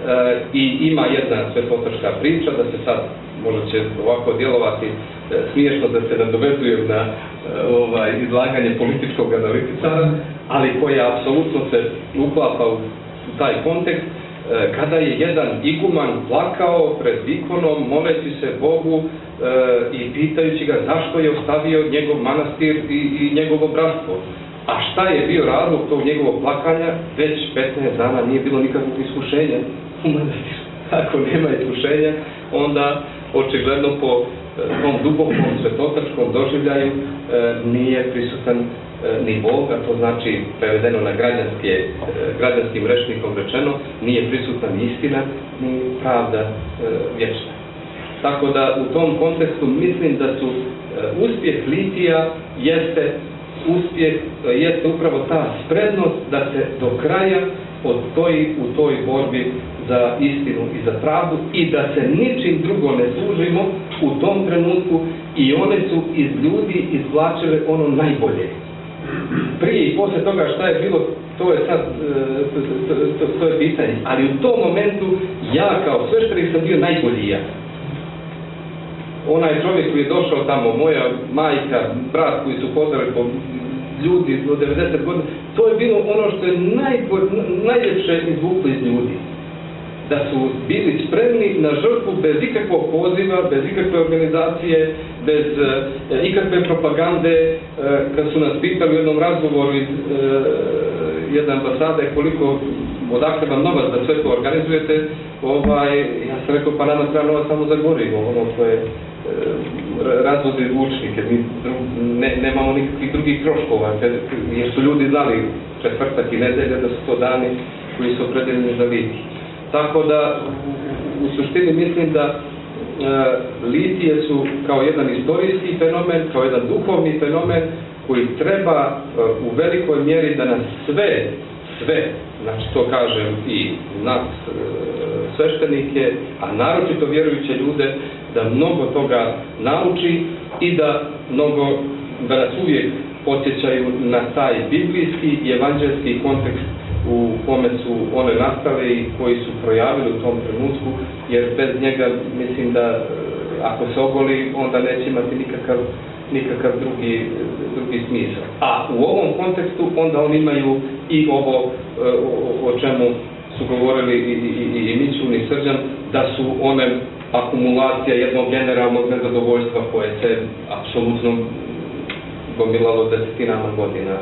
i ima jedna svetotačka priča, da se sad možda će ovako djelovati e, smiješno da se nadovezujem na e, ovaj, izlaganje političkog analitičara, ali koja apsolutno se uklapa u taj kontekst, e, kada je jedan iguman plakao pred ikonom, moleći se Bogu e, i pitajući ga zašto je ostavio njegov manastir i, i njegovo bratstvo. A šta je bio razlog tog njegovog plakanja? Već petnaest dana nije bilo nikakvog iskušenja u manastiru. Ako nema iskušenja, onda očigledno po tom dubokom svetotačkom doživljaju e, nije prisutan e, ni Bog, a to znači prevedeno na građanske, e, građanskim rečnikom rečeno, nije prisutna ni istina, ni pravda e, vječna. Tako da u tom kontekstu mislim da su e, uspjeh litija jeste uspjeh, jeste upravo ta sprednost da se do kraja odstoji u toj borbi za istinu i za pravdu i da se ničim drugo ne služimo u tom trenutku i one su iz ljudi izvlačile ono najbolje. Prije i poslije toga šta je bilo, to je sad, to, to, to je pitanje, ali u tom momentu ja kao sveštenik sam bio najbolji ja. Onaj čovjek koji je došao tamo, moja majka, brat koji su hodali po ljudi do devedeset godina, to je bilo ono što je najbolj, najljepše izvuklo iz ljudi. Da su bili spremni na žrtvu bez ikakvog poziva, bez ikakve organizacije, bez e, ikakve propagande. E, kad su nas pitali u jednom razgovoru iz e, jedne ambasade koliko, odakle vam novac da sve to organizujete, ovaj, ja sam rekao pa nama treba novac samo za gorivo, ono koje e, razvozi zvučnike, mi ne, nemamo nikakvih drugih troškova, jer su ljudi znali četvrtak i nedelja da su to dani koji su opredeljeni za litij. Tako da, u suštini mislim da e, litije su kao jedan istorijski fenomen, kao jedan duhovni fenomen koji treba e, u velikoj mjeri da nas sve, sve, znači to kažem i nas e, sveštenike, a naročito vjerujuće ljude, da mnogo toga nauči i da mnogo, da nas uvijek podsjećaju na taj biblijski i evanđelski kontekst u kome su one nastale i koji su projavili u tom trenutku, jer bez njega mislim da ako se ogoli, onda neće imati nikakav, nikakav drugi, drugi smisao. A u ovom kontekstu onda oni imaju i ovo o, o čemu su govorili i, i, i, i Mićun i Srđan, da su one akumulacija jednog generalnog nezadovoljstva koje se apsolutno gomilalo desetinama godina.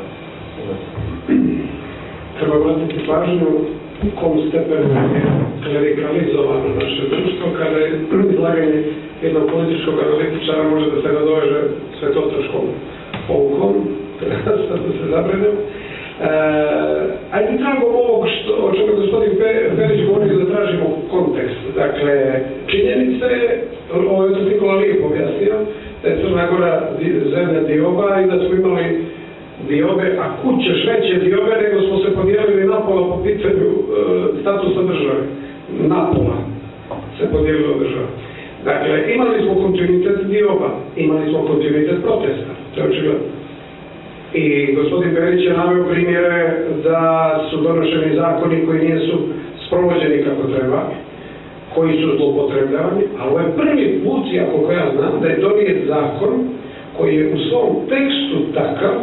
Treba vratiti pažnju u kom stepenu je klerikalizovano naše društvo, kada je izlaganje jednog političkog analitičara može da se nadoveže svetotačkom poukom, sad da se zabrenem. E, ajde tragom ovog što, o čemu je gospodin Perić govorio da tražimo kontekst. Dakle, činjenica je, ovo je to Nikola Lijep objasnio, da je Crna Gora zemlja dioba i da smo imali diobe, a kuće šveće diobe, nego smo se podijelili napola po pitanju e, statusa države. Napola se podijelilo država. Dakle, imali smo kontinuitet dioba, imali smo kontinuitet protesta, to je očigledno. I gospodin Perić je naveo primjere da su donošeni zakoni koji nisu sprovođeni kako treba, koji su zloupotrebljavani, a ovo je prvi put, ako ja znam, da je donijet zakon koji je u svom tekstu takav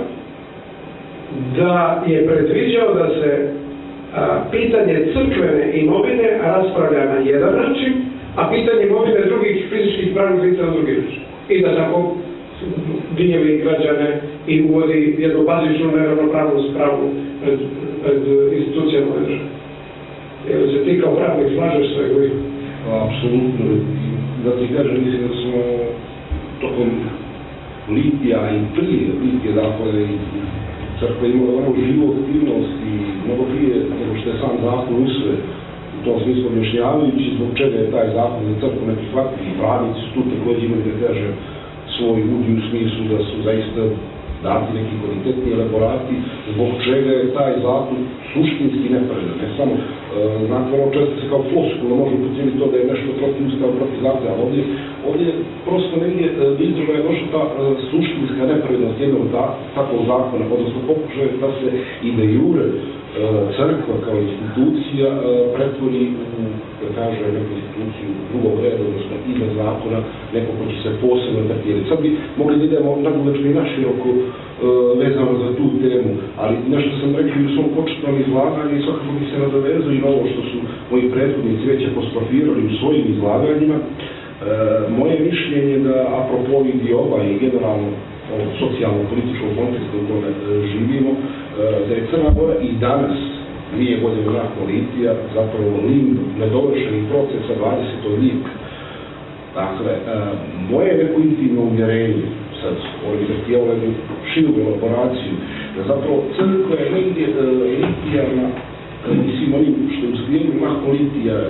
da je predviđao da se a, pitanje crkvene imovine raspravlja na jedan način, a pitanje imovine drugih fizičkih pravnih lica na drugi način. I da tako dinjevi građane i uvodi jednu bazičnu neravnopravnost pravu pred, pred institucijama ove države. Jer se ti kao pravnik slažeš svojeg uvijek? Apsolutno. Da ti kažem, mislim da smo tokom litija i prije litije, dakle, crkva imala vrlo živu aktivnost i mnogo prije nego što je sam zakon usvojen, u tom smislu objašnjavajući zbog čega je taj zakon za crkvu neprihvatljiv. I pravnici su tu također imali, da kažem, svoj udi u smislu da su zaista dati neki kvalitetni elaborati zbog čega je taj zakon suštinski nepravedan. Ne samo, e, znate, vrlo često se kao floskula može upotrijebiti to da je nešto protiv ustava, protiv zakona, ali ovdje, ovdje prosto negdje izražava je došla ta e, suštinska nepravednost jednog ta, takvog zakona, odnosno pokušaj da se i de jure e, crkva kao institucija pretvori u, da kaže, neku instituciju drugog reda, odnosno iza zakona, neko ko će se posebno tretirati. Sad bi mogli da idemo nadugačko i naširoko vezano za tu temu, ali nešto sam rekao u svom početnom izlaganju i svakako bi se nadovezao i na ovo što su moji prethodnici već apostrofirali u svojim izlaganjima. Moje mišljenje da, apropo ovih diova i generalno socijalno-političkog konteksta u kome živimo, da je Crna Gora i danas, dvije godine nakon litija, zapravo limb nedovršenih procesa dvadesetog vijeka. Dakle, moje neko intimno uvjerenje, sad ovdje zahtijevalo jednu širu elaboraciju, da zapravo crkva je negdje litijarna i svim onim što je u slijedu nakon litija,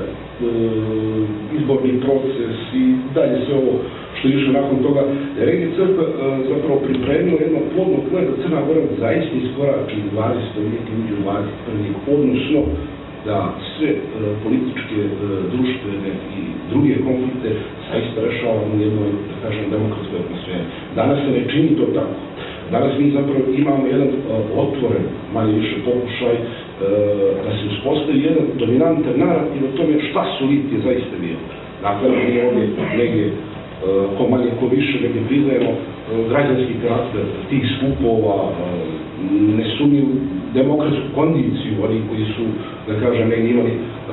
izborni proces i dalje sve ovo što je išlo nakon toga, da je regija crkva zapravo pripremila jedno plodno tlo da Crna Gora zaista iskorači iz dvadesetog vijeka i uđe u dvadeset prvi vijek, odnosno da sve političke, društvene i druge konflikte zaista rešavamo u jednoj, da kažem, demokratskoj atmosferi. Danas se ne čini to tako. Danas mi zapravo imamo jedan otvoren, manje više pokušaj da se uspostavi jedan dominantan narativ o tome šta su litije zaista bile. Dakle, mi ovdje negdje ko manje, ko više, negdje priznajemo građanski karakter tih skupova, nesumnjiv demokratsku kondiciju, oni koji su, da kažem, negdje imali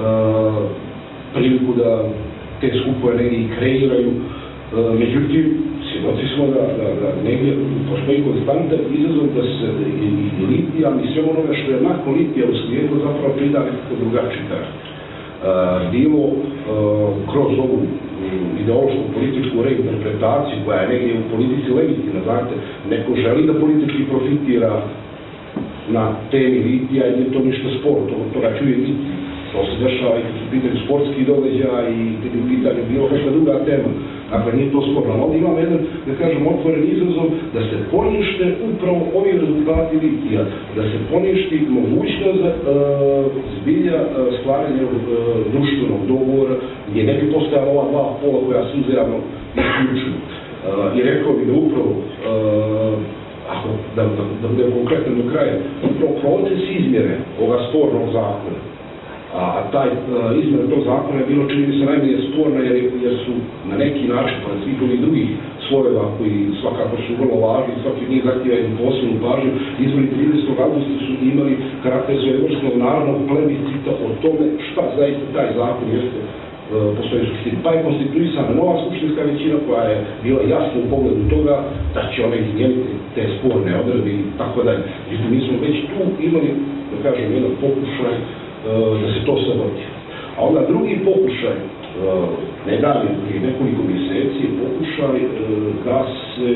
priliku da te skupove negdje i kreiraju. Međutim, svjedoci smo da, da, da negdje postoji konstantan izazov da se i, i litija, i sve onome što je nakon litija u svijetu zapravo prida nekako drugačiji karakter. Bilo kroz ovu ideološku političku reinterpretaciju koja je negdje u politici legitimna, znate, neko želi da politički profitira na temi litija i nije to ništa sporo, to, toga će uvijek biti. To se dešava i kad su pitanje sportski događaj i kad je u pitanju bilo kakva druga tema. Dakle, nije to sporno. Ovdje imamo jedan, da kažem, otvoren izazov da se ponište upravo ovi rezultati litija, da se poništi mogućnost uh, zbilja uh, stvaranja uh, društvenog dogovora gdje ne bi postojala ova dva pola koja su uzajamno isključuju. Uh, I rekao bi da upravo, uh, ako da, da, da budem konkretan do kraja, upravo proces izmjere ovoga spornog zakona, a taj izmjena tog zakona je bilo čini mi se najmanje sporna jer, jer su na neki način, pored svih ovih drugih slojeva koji svakako su vrlo važni, svaki od njih zahtijeva jednu posebnu pažnju, izbori tridesetog avgusta su imali karakter svojevrsnog narodnog plebiscita o tome šta zaista taj zakon jeste po svojoj suštini. Pa je konstituisana nova skupštinska većina koja je bila jasna u pogledu toga da će ona izmijeniti te sporne odredbe i tako dalje. Međutim, mi smo već tu imali, da kažem, jedan pokušaj da se to sabotira. A onda drugi pokušaj, ne davno prije nekoliko mjeseci, je pokušaj da se,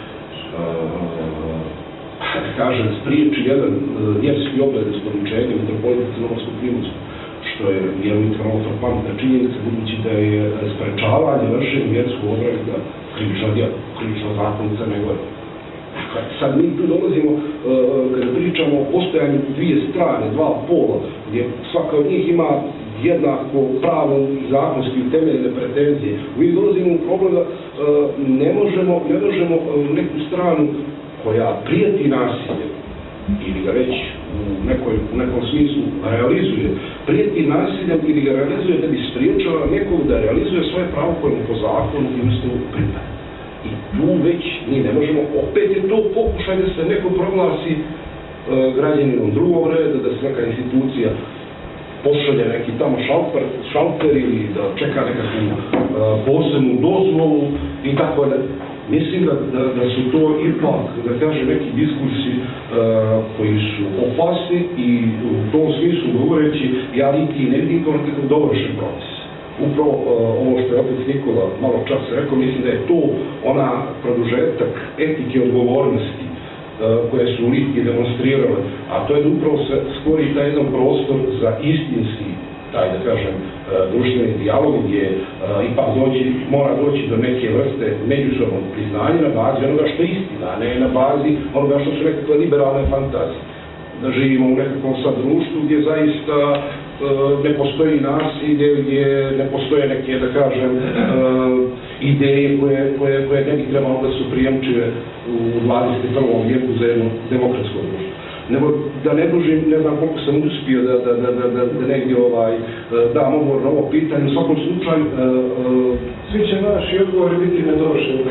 da kažem, spriječi jedan vjerski obred isporučenja metropolita Crnogorskog Primorskog, što je vjerovatno vrlo frapantna činjenica, budući da je sprečavanje vršenja vjerskog obreda krivično zakon Crne Gore. Sad mi tu dolazimo, kada pričamo o postojanju dvije strane, dva pola, gdje svaka od njih ima jednako pravo i zakonski utemeljene pretenzije. Mi dolazimo u problem da ne možemo, ne možemo neku stranu koja prijeti nasilje, ili ga već u, nekoj, u nekom smislu realizuje, prijeti nasiljem ili ga realizuje da bi spriječala nekog da realizuje svoje pravo koje mu po zakonu i ustavu pripada. I tu već mi ne možemo, opet je to pokušaj da se neko proglasi e, građaninom drugog reda, da se neka institucija pošalje neki tamo šalter, šalter ili da čeka nekakvu e, posebnu dozvolu i tako da. Mislim da, da, da su to ipak, da kažem, neki diskursi e, koji su opasni i u tom smislu govoreći, ja niti ne vidim kao nekakav dovršen proces. Upravo uh, ovo što je opet Nikola malo čas rekao, mislim da je to ona produžetak etike odgovornosti uh, koje su litije demonstrirale, a to je da upravo se stvori taj jedan prostor za istinski, taj da kažem, uh, društveni dijalog gdje uh, ipak doći, mora doći do neke vrste međusobnog priznanja na bazi onoga što je istina, a ne na bazi onoga što su nekakve liberalne fantazije. Da živimo u nekakvom sad društvu gdje zaista ne postoji nasilje, gdje ne postoje neke, da kažem, ideje koje, koje, koje ne bi trebalo da su prijemčive u dvadeset prvom vijeku za jedno demokratsko društvo. nego da ne dužim, ne znam koliko sam uspio da, da, da, da, da, da negdje ovaj, dam odgovor na ovo pitanje. U svakom slučaju, svi će naši odgovori biti nedovršeni.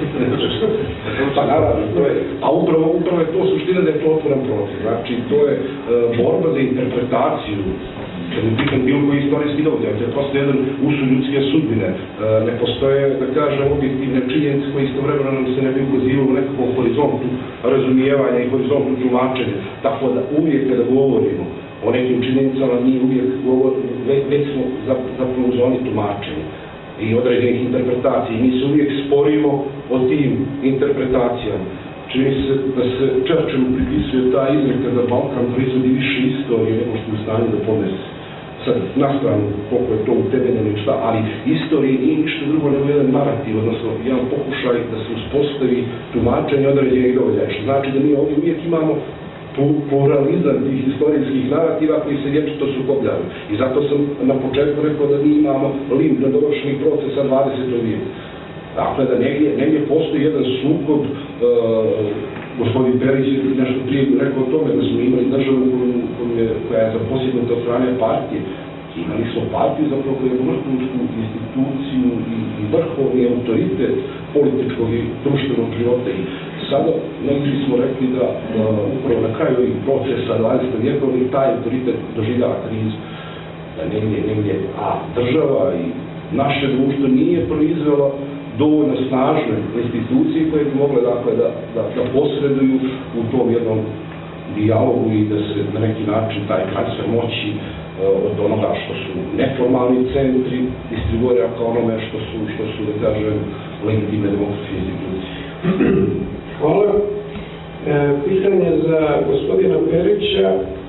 Pa naravno, to je, a upravo, upravo je to suština da je to otvoren proces. Znači, to je borba za interpretaciju, kad je pitan bilo koji istorijski događaj, to je prosto jedan usud ljudske sudbine. Ne postoje, da kažem, objektivne činjenice koje istovremeno nam se ne bi ukazivalo u nekakvom horizontu razumijevanja i horizontu tumačenja. Tako da uvijek kada govorimo o nekim činjenicama, mi uvijek govorimo, već smo zapravo u zoni tumačenja i određenih interpretacija. I mi se uvijek sporimo o tim interpretacijama. Čini se da se Churchillu pripisuje ta izreka da Balkan proizvodi više istorije nego što je u stanju da podnese. Sad, na stranu, koliko je to utemeljeno i šta, ali istorije nije ništa drugo nego jedan narativ, odnosno jedan pokušaj da se uspostavi tumačenje određenih događaja. Što znači da mi ovdje uvijek imamo pluralizam tih historijskih narativa koji se vječito sukobljavaju. I zato sam na početku rekao da mi imamo limb nedovršenih procesa dvadesetog vijeka. Dakle, da negdje, negdje postoji jedan sukob, uh, gospodin Perić je nešto prije rekao o tome, da smo imali državu koja je zaposjednuta od strane partije. Imali smo partiju zapravo koja je vrhunsku instituciju i, i vrhovni autoritet političkog i društvenog života. I sada, negdje smo rekli da, da upravo na kraju ovih procesa dvadesetog vijeka i taj autoritet doživljava krizu. Da negdje, negdje, a država i naše društvo nije proizvela dovoljno snažne institucije koje bi mogle dakle, da, da, da posreduju u tom jednom dijalogu i da se na neki način taj transfer moći uh, od onoga što su neformalni centri distribuira kao onome što su, što su da kažem, legitimne demokratske institucije. Hvala. E, pitanje za gospodina Perića,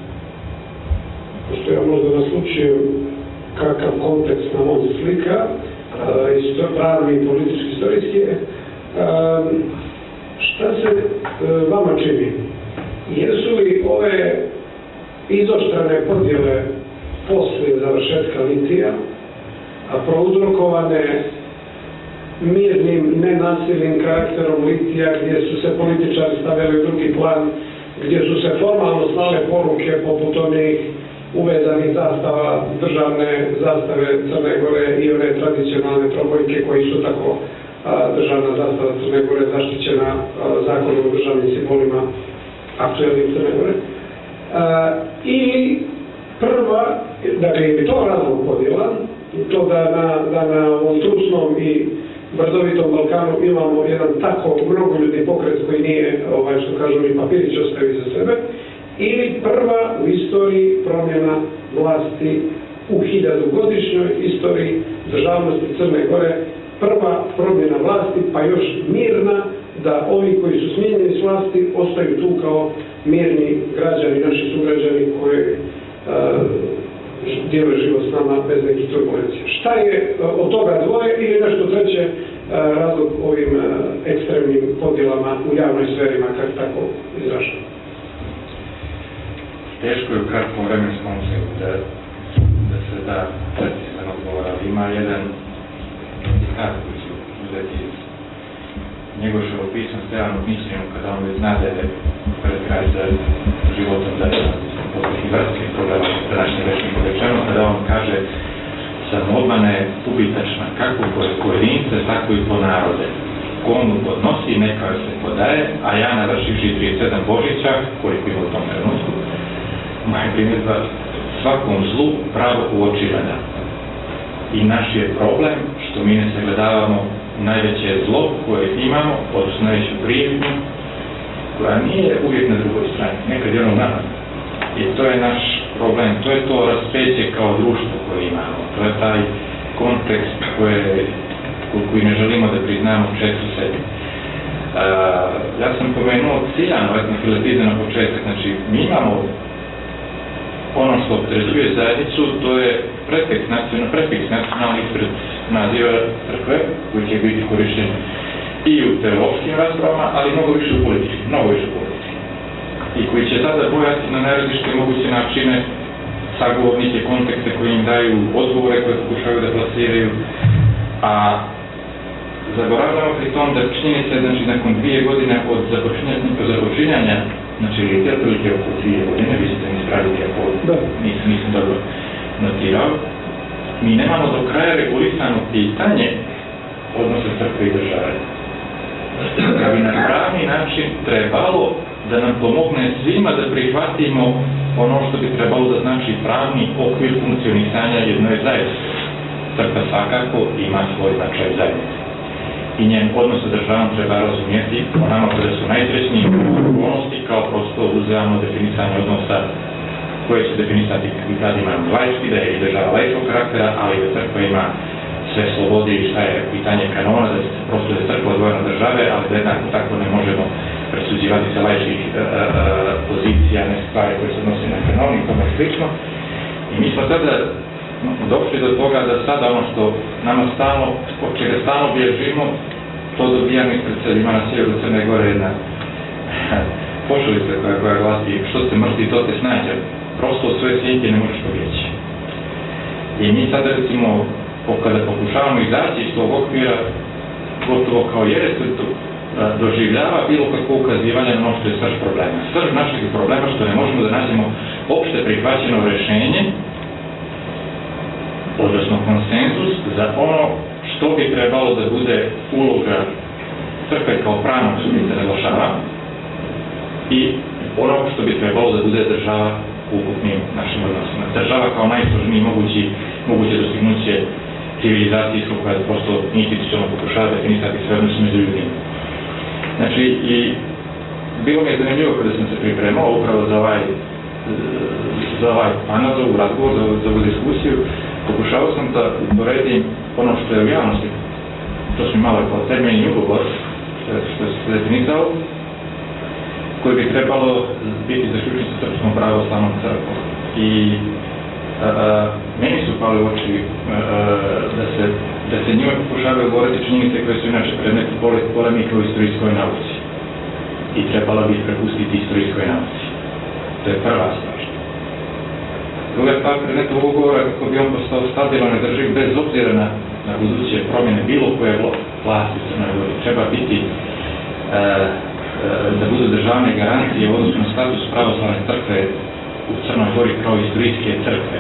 pošto ja možda naslučio kakav kontekst nam on slika, isto pravni i politički istorijski. Šta se vama čini? Jesu li ove izoštrane podjele poslije završetka litija prouzrokovane mirnim, nenasilnim karakterom litija, gdje su se političari stavili u drugi plan, gdje su se formalno slale poruke poput onih uvezanih zastava, državne zastave Crne Gore i one tradicionalne trobojke koji su tako a, državna zastava Crne Gore zaštićena a, zakonom o državnim simbolima aktuelnim Crne Gore. A, ili prva, dakle je to razlog podjela, to da na, da na ovom trusnom i brdovitom Balkanu imamo jedan tako mnogoljudni pokret koji nije, ovaj, što kažu mi, papirić ostavi za sebe, ili prva u istoriji promjena vlasti u hiljadugodišnjoj istoriji državnosti Crne Gore, prva promjena vlasti, pa još mirna, da ovi koji su smijenjeni s vlasti ostaju tu kao mirni građani, naši sugrađani koji uh, dijele život s nama bez nekih turbulencija. Šta je uh, od toga dvoje ili nešto treće uh, razlog ovim uh, ekstremnim podjelama u javnoj sferima, kako tako izraženo? Teško je u kratkom vremenskom smislu da, da se da precizan odgovor, ali ima jedan citat koji ću uzeti iz Njegoševog pisma Stevanog mišljenju, kada on već znade pred kraj za životom da je i vrstnih problema današnjih večnih rečeno, kada on kaže samoodbrana je ubitačna kako po pojedince, tako i po narode. Komu podnosi, neka se podaje, a ja navršivši trideset sedam Božića, koliko ima u tom trenutku, moja primjedba, svakom zlu pravo u oči gleda. I naš je problem što mi ne sagledavamo najveće zlo koje imamo, odnosno najveću prijetnju, koja nije uvijek na drugoj strani, nekad je ono nama. I to je naš problem, to je to raspeće kao društvo koje imamo, to je taj kontekst koje, koji ne želimo da priznamo često sebi. Uh, ja sam pomenuo ciljano etnofiletize na početak, znači mi imamo ono što opterećuje zajednicu, to je prefiks nacionalni, prefiks nacionalni ispred naziva crkve, koji će biti korišten i u teološkim raspravama, ali mnogo više u politici, mnogo više u politici. I koji će tada bojati na najrazličite moguće načine sagovornike, kontekste koji im daju odgovore koje pokušaju da plasiraju, a zaboravljamo pri tom da činjenica, znači nakon dvije godine od započinjanja znači litija, otprilike oko dvije godine, vi ste mi ispraviti ako nisam, nisam dobro notirao. Mi nemamo do kraja regulisano pitanje odnose crkve i države. Da bi na pravni način trebalo da nam pomogne svima da prihvatimo ono što bi trebalo da znači pravni okvir funkcionisanja jednoj zajednice. Crkva svakako ima svoj značaj zajednice. I njen odnos sa državom treba razumijeti onamo kada su najsrećniji okolnosti kao prosto uzajamno definisanje odnosa koje će definisati kad ima laički, da je i država laičkog karaktera, ali da crkva ima sve slobode i šta je pitanje kanona, da se prosto je crkva odvojena od države, ali da jednako tako ne možemo presuđivati sa laičkih e, e, pozicija, ne stvari koje se odnose na kanon i tome slično. I mi smo tada došli do toga da sada ono što nama stalno, od čega stalno bježimo, to dobijamo ispred sebe. Ima na sjeveru Crne Gore jedna pošalica koja, koja glasi što se mrti, to te snađa. Prosto od svoje sjenke ne možeš pobjeći. I mi sada recimo, kada pokušavamo izaći iz tog okvira, gotovo kao jeres doživljava bilo kako ukazivanje na ono što je srž problema. Srž našeg problema što ne možemo da nađemo opšte prihvaćeno rješenje, odnosno konsenzus za ono što bi trebalo da bude uloga crkve kao pravnog subjekta naglašava i ono što bi trebalo da bude država u ukupnim našim odnosima. Država kao najsložniji mogući, moguće dostignuće civilizacijsko koja je prosto institucionalno pokušava definisati sve odnose među ljudima. Znači, i bilo mi je zanimljivo kada sam se pripremao upravo za ovaj, za ovaj panel, za ovu razgovor, za, za ovu diskusiju, pokušao sam da uporedim ono što je u javnosti, to smo imali kao termin ugovor, što se definisao, koji bi trebalo biti zaključen sa Srpskom pravoslavnom crkvom. I a, a, meni su pali u oči a, a, da se, da se njima pokušavaju govoriti činjenice koje su inače predmeti polemike u istorijskoj nauci. I trebalo bi ih prepustiti istorijskoj nauci. To je prva stvar. Druga stvar, predmet ovog ugovora kako bi on postao stabilan i drživ bez obzira na, na buduće promjene bilo koje vlasti u Crnoj Gori. Treba biti e, e, da budu državne garancije u odnosu na status pravoslavne crkve u Crnoj Gori kao istorijske crkve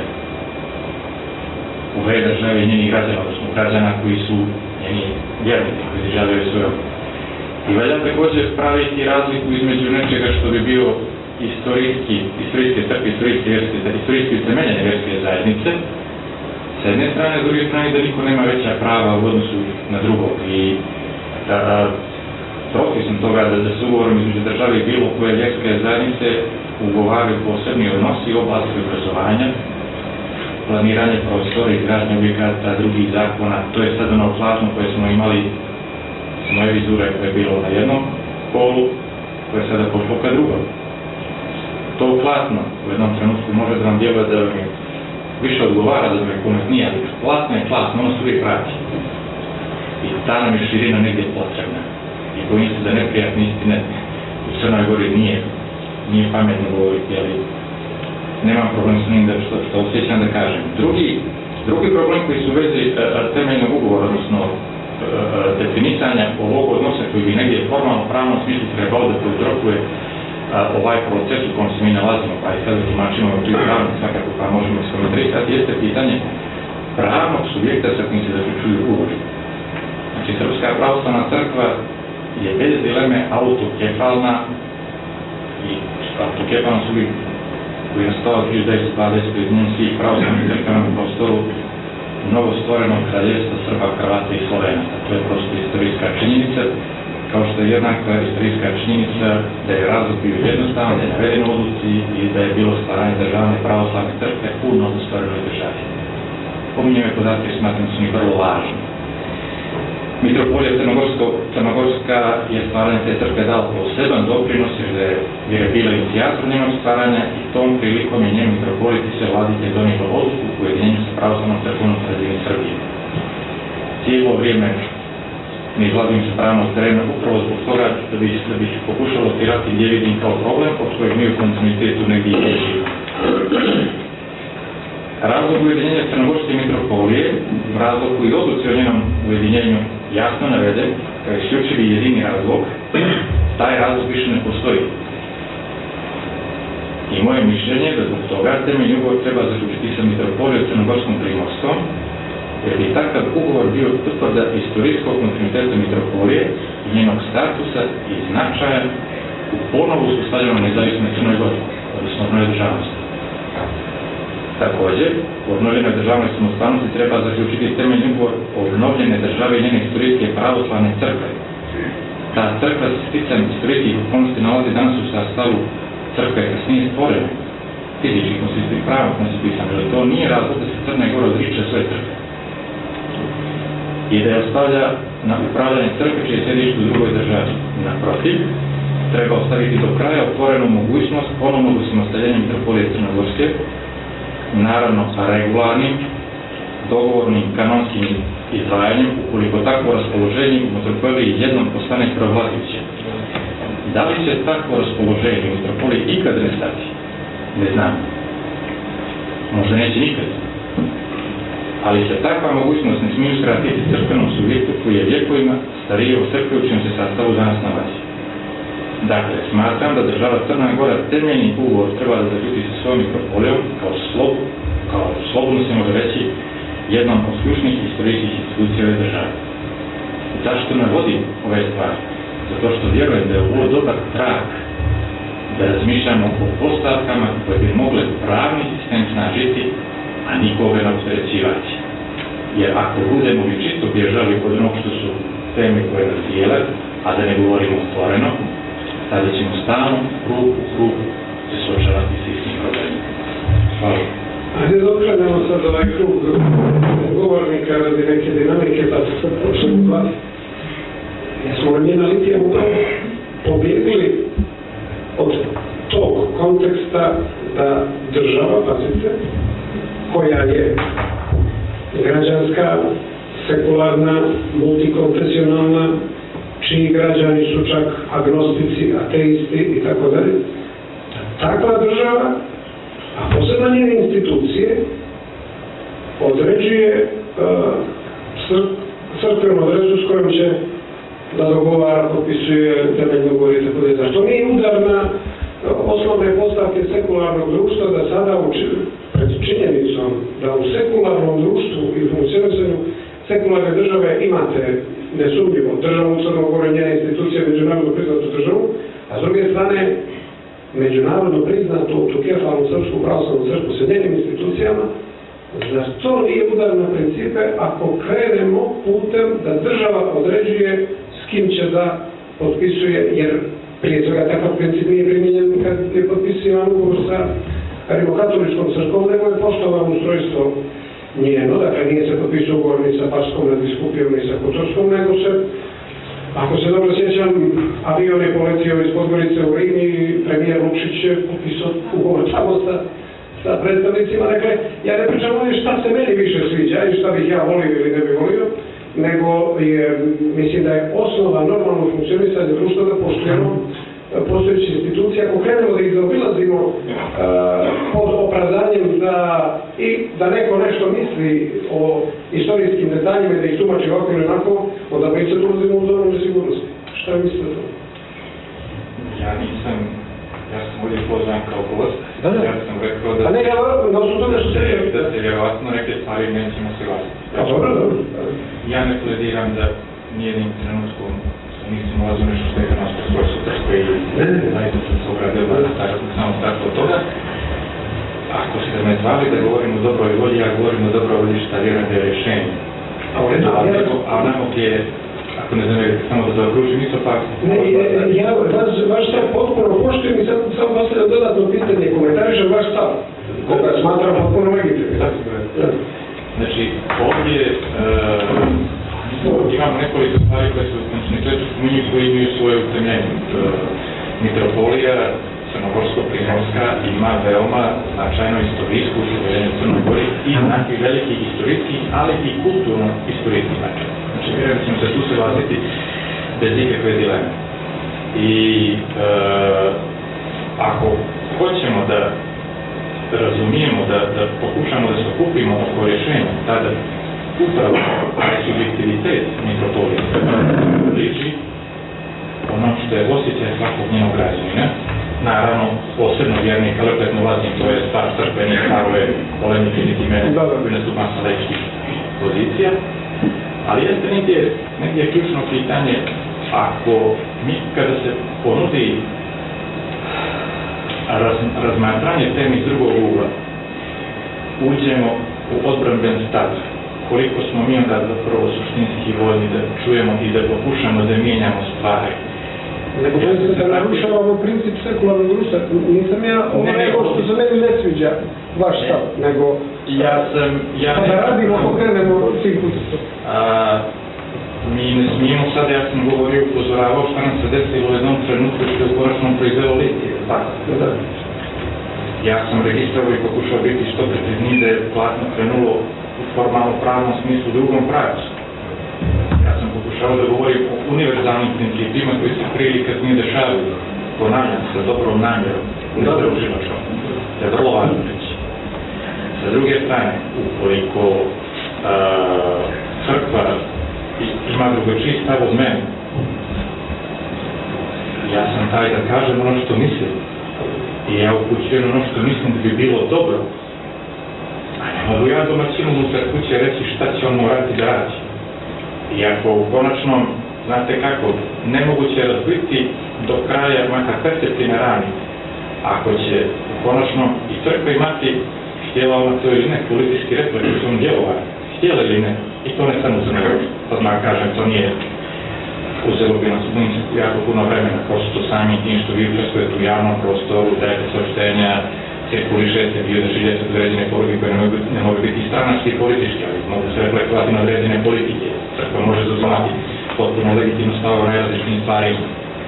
u ove države i njenih građana, odnosno građana koji su njeni vjernici, koji izražavaju svoje. I valja također praviti razliku između nečega što bi bio istorijski, istorijske crkve, istorijske vjerske, istorijski utemeljene vjerske zajednice, s jedne strane, s druge strane da niko nema veća prava u odnosu na drugog. I a, a, protiv sam toga da, da se ugovorom između države i bilo koje vjerske zajednice ugovaraju posebni odnosi u oblasti obrazovanja, planiranje prostora, izgradnje objekata, drugih zakona. To je sad ono platno koje smo imali s moje vizure koje je bilo na jednom polu, koje je sada pošlo ka drugom. To platno u jednom trenutku može da nam djeluje da mi više odgovara, da mi pometnije, ali platno je platno, ono se uvijek vrati. I ta nam je širina negdje potrebna. I bojim se da neprijatne istine u Crnoj Gori nije, nije pametno govoriti, ali nemam problem s njim da što, što osjećam da kažem. Drugi, drugi problem koji su u vezi a, a, temeljnog ugovora, odnosno a, a, definisanja ovog odnosa koji bi negdje formalno pravnom smislu trebalo da prouzrokuje ovaj proces u kojem se mi nalazimo, pa i sad tumačimo u tri pravne, svakako pa možemo iskomentrisati, jeste pitanje pravnog subjekta sa kojim se zaključuju ugovori. Znači, Srpska pravoslavna crkva je bez dileme autokefalna i autokefalna subjekt koji je nastao hiljadu devetsto dvadeset iz njim svih pravoslavnih crkava u prostoru novo stvorenog kraljevstva Srba, Hrvata i Slovenaca. To je prosto istorijska činjenica, kao što je jednaka istorijska činjenica da je razlog bio jednostavan, da je naveden u odluci i da je bilo stvaranje državne pravoslavne crkve u novo stvorenoj državi. Pominjem je podatke i smatram su mi vrlo važni. Mitropolija Crnogorska je stvaranje te crkve dala poseban doprinos jer je bila inicijator njenog stvaranja i tom prilikom je njen mitropolit i sve vladite donijelo odluku u ujedinjenju sa pravoslavnom crkvom u sredini Srbije. Cijelo vrijeme ne izlazim se pravnog terena upravo zbog toga da bi, da bi pokušalo stirati gdje vidim kao problem od kojeg mi u kontinuitetu negdje i živimo. Razlog ujedinjenja Crnogorske mitropolije, razlog koji odluci o njenom ujedinjenju jasno navede, kao isključivi jedini razlog, taj razlog više ne postoji. I moje mišljenje je da zbog toga temeljni ugovor treba zaključiti sa Mitropolijom Crnogorskom Primorskom, jer bi takav ugovor bio potvrda istorijskog kontinuiteta Mitropolije i njenog statusa i značaja u ponovu uspostavljenoj nezavisnoj Crnoj Gori, odnosno obnovljenoj državnosti. Također, u obnovljenoj državnoj samostalnosti treba zaključiti temeljni ugovor o obnovljene države i njene istorijske pravoslavne crkve. Ta crkva se sticajem istorijskih okolnosti nalazi danas u sastavu crkve kasnije stvorene, fizički konstitutivnih prava konstituisane, ali to nije razlog da se Crna Gora odriče svoje crkve i da je ostavlja na upravljanje crkve čije je sjedište u drugoj državi. Naprotiv, treba ostaviti do kraja otvorenu mogućnost ponovnog osamostaljenja Mitropolije Crnogorske, naravno regularnim, dogovornim, kanonskim izdvajanjem, ukoliko takvo raspoloženje u Mitropoliji jednom postane prevladujuće. Da li će takvo raspoloženje u Mitropoliji ikad nestati? Ne znam. Možda neće nikad. Ali se takva mogućnost ne smije uskratiti crkvenom subjektu koji je vjekovima stariji od crkve u čijem se sastavu danas nalazi. Dakle, smatram da država Crna Gora temeljni ugovor treba da zaključi sa svojom Mitropolijom kao, slob, kao slobodno se može reći jednom od ključnih istorijskih institucija ove države. Zašto navodim ove stvari? Zato što vjerujem da je ovo dobar trag da razmišljamo o postavkama koje bi mogle pravni sistem snažiti, a nikoga ne opterećivati. Jer ako budemo bi čisto bježali od onog što su teme koje nas dijele, a da ne govorimo otvoreno, tada ćemo stalno krug u krug se suočavati s istim problemima. Hvala. Ajde da okrenemo sad ovaj krug govornika radi neke dinamike, pa se sad počnemo gledati. Jesmo mi na litijemu pobjegli od tog konteksta da država, pazite, koja je građanska, sekularna, multikonfesionalna, čiji građani su čak agnostici, ateisti i tako dalje. Takva država, a posebno njene institucije, određuje uh, crkvenu adresu s kojom će da dogovara, potpisuje temeljni ugovor i tako dalje. Zašto nije udar na osnovne postavke sekularnog društva da sada uči, pred činjenicom da u sekularnom društvu i funkcionisanju sekularne države imate nesumnjivo državu Crnu Goru i njene institucije, međunarodno priznatu državu, a s druge strane međunarodno priznatu autokefalnu Srpsku pravoslavnu crkvu sa njenim institucijama. Zar to nije udar na principe ako krenemo putem da država određuje s kim će da potpisuje, jer prije toga takav princip nije primijenjen kad je potpisivan ugovor sa rimokatoličkom crkvom, nego je poštovano ustrojstvo njeno, dakle nije se potpisao ugovor ni sa Paškom nadbiskupijom, ni sa Kotorskom, nego se, ako se dobro sjećam, avion je poletio iz Podgorice u Rim i premijer Vučić je potpisao ugovor tamo sa, sa predstavnicima. Dakle, ja ne pričam ovdje šta se meni više sviđa i šta bih ja volio ili ne bih volio, nego je, mislim da je osnova normalnog funkcionisanja društva da poštujemo postojeće institucije, ako krenemo da ih zaobilazimo uh, pod opravdanjem da, i da neko nešto misli o istorijskim detaljima i da ih tumači ovako ili onako, onda mi se ulazimo u zonu nesigurnosti. Šta mislite to? Ja nisam, ja sam ovdje pozvan kao gost, ja sam rekao da, pa ne, ja, na osnovu toga što se, da se vjerovatno neke stvari nećemo se glasiti. Pa dobro, dobro. Ja ne plediram da nijednim trenutkom nisam ulazio nešto što je za nas postoje sutrske i zaista sam se ogradio samo tako od toga. Ako ste me zvali da govorim o dobroj volji, ja govorim o dobroj volji šta vjerujem da je rješenje. A onako gdje, ako ne znam, samo da zaokružim isto pak... Ne, ja vaš stav potpuno poštujem i sad samo postavljam dodatno pitanje, komentarišem vaš stav, koga smatram potpuno legitimnim. Znači, ovdje imamo nekoliko stvari koje su kontinuitetu njih koji imaju svoje utemljenje. Mitropolija Crnogorsko-Primorska ima veoma značajno istorijsku utemeljenje u Crnoj Gori i neki veliki istorijski, ali i kulturno istorijski značaj. Znači, vjerujem da ćemo se tu se vaziti bez nikakve dileme. I e, ako hoćemo da razumijemo, da, da pokušamo da se okupimo oko rješenja, tada upravo taj subjektivitet Mitropolije liči ono što je osjećaj svakog njenog građanina naravno, posebno vjernik, ali opet ne ulazim, to je stvar crkvenih, stavove, polemike, niti mene, koji nastupam sa lekih pozicija. Ali jeste negdje, negdje ključno pitanje, ako mi kada se ponudi raz, razmatranje temi iz drugog ugla, uđemo u odbranben stav, koliko smo mi onda zapravo suštinski voljni da čujemo i da pokušamo da mijenjamo stvari. Nego mislim da narušavamo princip sekularnog društva. Nisam ja ovo nego što se meni ne sviđa vaš stav, nego ja sam, ja pa da radimo, pokrenemo tim putem. Mi ne smijemo sad, ja sam govorio, upozoravao šta nam se desilo u jednom trenutku što je konačno proizvelo litije, tako? Da. Ja sam registrovao i pokušao biti što precizniji da je platno krenulo u formalno pravnom smislu u drugom pravcu. Ja sam pokušao da govorim o univerzalnim principima koji se prije ili kasnije dešavaju, ponavljam sa dobrom namjerom, nezdruživačom. To je vrlo važno reći. Sa druge strane, ukoliko uh, crkva ima drugačiji stav od mene, ja sam taj da kažem ono što mislim i ja upućujem ono što mislim da bi bilo dobro, a ne mogu ja domaćinu unutar kuće reći šta će on morati da radi. I ako u konačnom, znate kako, nemoguće je razbiti do kraja makar perceptivne rani, ako će u konačnom i crkva imati, htjela ona to ili ne, politički refleks u svom djelovanju, htjela ili ne, i to ne samo za nego, to znam, kažem, to nije uzelo bi nas jako puno vremena, kao što to sami tim što vi učestvujete u javnom prostoru, dajete saopštenja, cirkulišete, bio da šiljete određene poruke koje ne mogu biti stranački i politički, ali mogu se reflektovati na određene politike. Crkva može zauzimati potpuno legitimno stavove na različnim stvarima.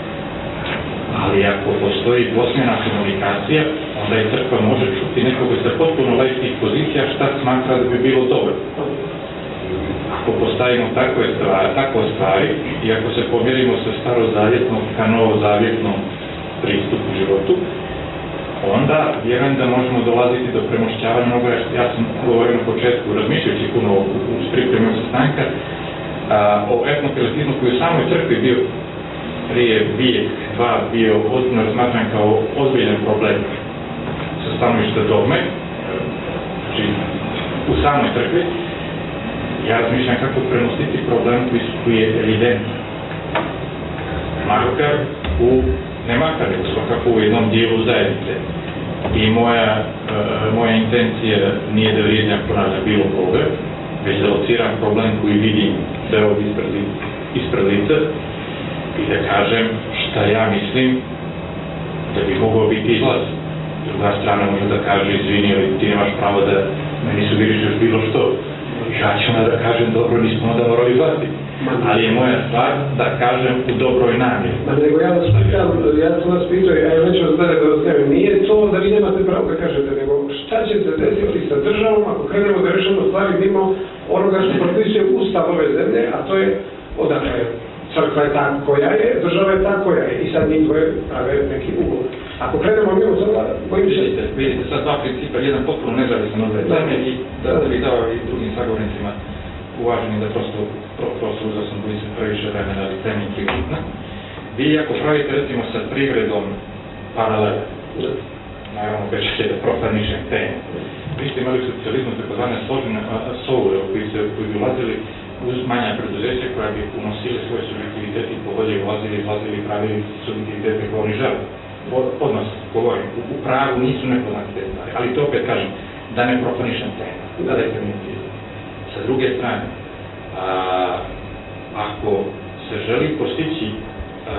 Ali ako postoji dvosmjerna komunikacija, onda i crkva može čuti nekoga sa potpuno laičkih pozicija šta smatra da bi bilo dobro. Ako postavimo takve stvari, takve stvari i ako se pomjerimo sa starozavjetnog ka novozavjetnom pristupu životu, onda vjerujem da možemo dolaziti do premošćavanja mnogo. Ja sam govorio na početku, razmišljajući puno u pripremu sastanka, o etnofilatizmu koji u samoj crkvi bio prije vijek, dva, bio ozbiljno razmatran kao ozbiljan problem sa stanovišta dogme, znači u samoj crkvi. Ja razmišljam kako premostiti problem koji je evidentan. Makar u, ne makar, nego svakako u jednom dijelu zajednice. I moja, uh, moja intencija nije da vrijeđam ponavljam bilo koga, već da lociram problem koji vidim da je ovdje ispred, ispred lica i da kažem šta ja mislim da bi mogao biti izlaz. Druga strana može da kaže, izvini, ali ti nemaš pravo da meni sugerišeš bilo što. Ja ću onda da kažem, dobro, nismo onda morali zvati. Ali je moja stvar da kažem u dobroj namjeri. Ma nego ja vas pitam, ja sam vas pitao, a ja neću od mene da vas nevim, nije to da vi nemate pravo da kažete, nego šta će se desiti sa državom ako krenemo da rešamo stvari mimo onoga što propisuje ustav ove zemlje, a to je odakle crkva je ta koja je, država je ta koja je i sad mi koje prave neki ugovor. Ako krenemo mimo toga, bojim se... Vidite, vidite, sad dva principa, jedan potpuno nezavisan od zemlje i da, da bi dao i drugim sagovornicima uvaženi da prosto, pro, prosto uzao sam koji se previše vremena, ali temnike i bitna. Vi ako pravite, recimo, sa privredom paralele, naravno već će da profanišem temu. Vi ste imali u socijalizmu takozvane složene soule koji se koji bi ulazili uz manja preduzeća koja bi unosili svoje subjektivitete i povodje ulazili, izlazili i pravili subjektivitete koje oni žele. Odnos, govorim, u pravu nisu nepoznate te stvari, ali to opet kažem, da ne profanišem temu, da definitivno. Sa druge strane, a, ako se želi postići, a,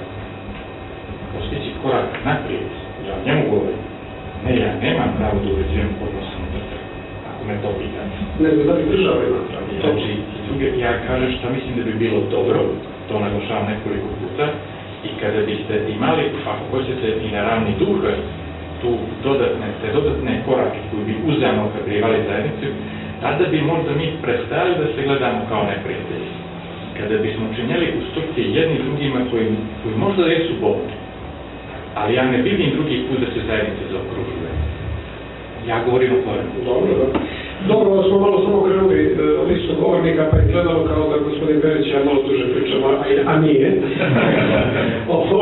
postići korak naprijed, ja njemu govorim, ne, ja nemam pravo da uređujem odnosom na crkvu, ako me to pitanje. Ne, da bi država ima pravo. Znači, ja kažem što mislim da bi bilo dobro, to naglašavam nekoliko puta, i kada biste imali, ako hoćete, i na ravni duha, tu dodatne, te dodatne korake koji bi uzajamno kadrivali zajednicu, tada bi možda mi prestali da se gledamo kao neprijatelji. Kada bismo činjeli ustupke jednim drugima koji, koji možda jesu bolni, ali ja ne vidim drugi put da se zajednice zaokružuje. Ja govorim o korenu. Dobro, dobro. Dobro, smo malo samo krenuli uh, listu govornika, pa je gledalo kao da gospodin Berić ja malo duže pričamo, a, a nije.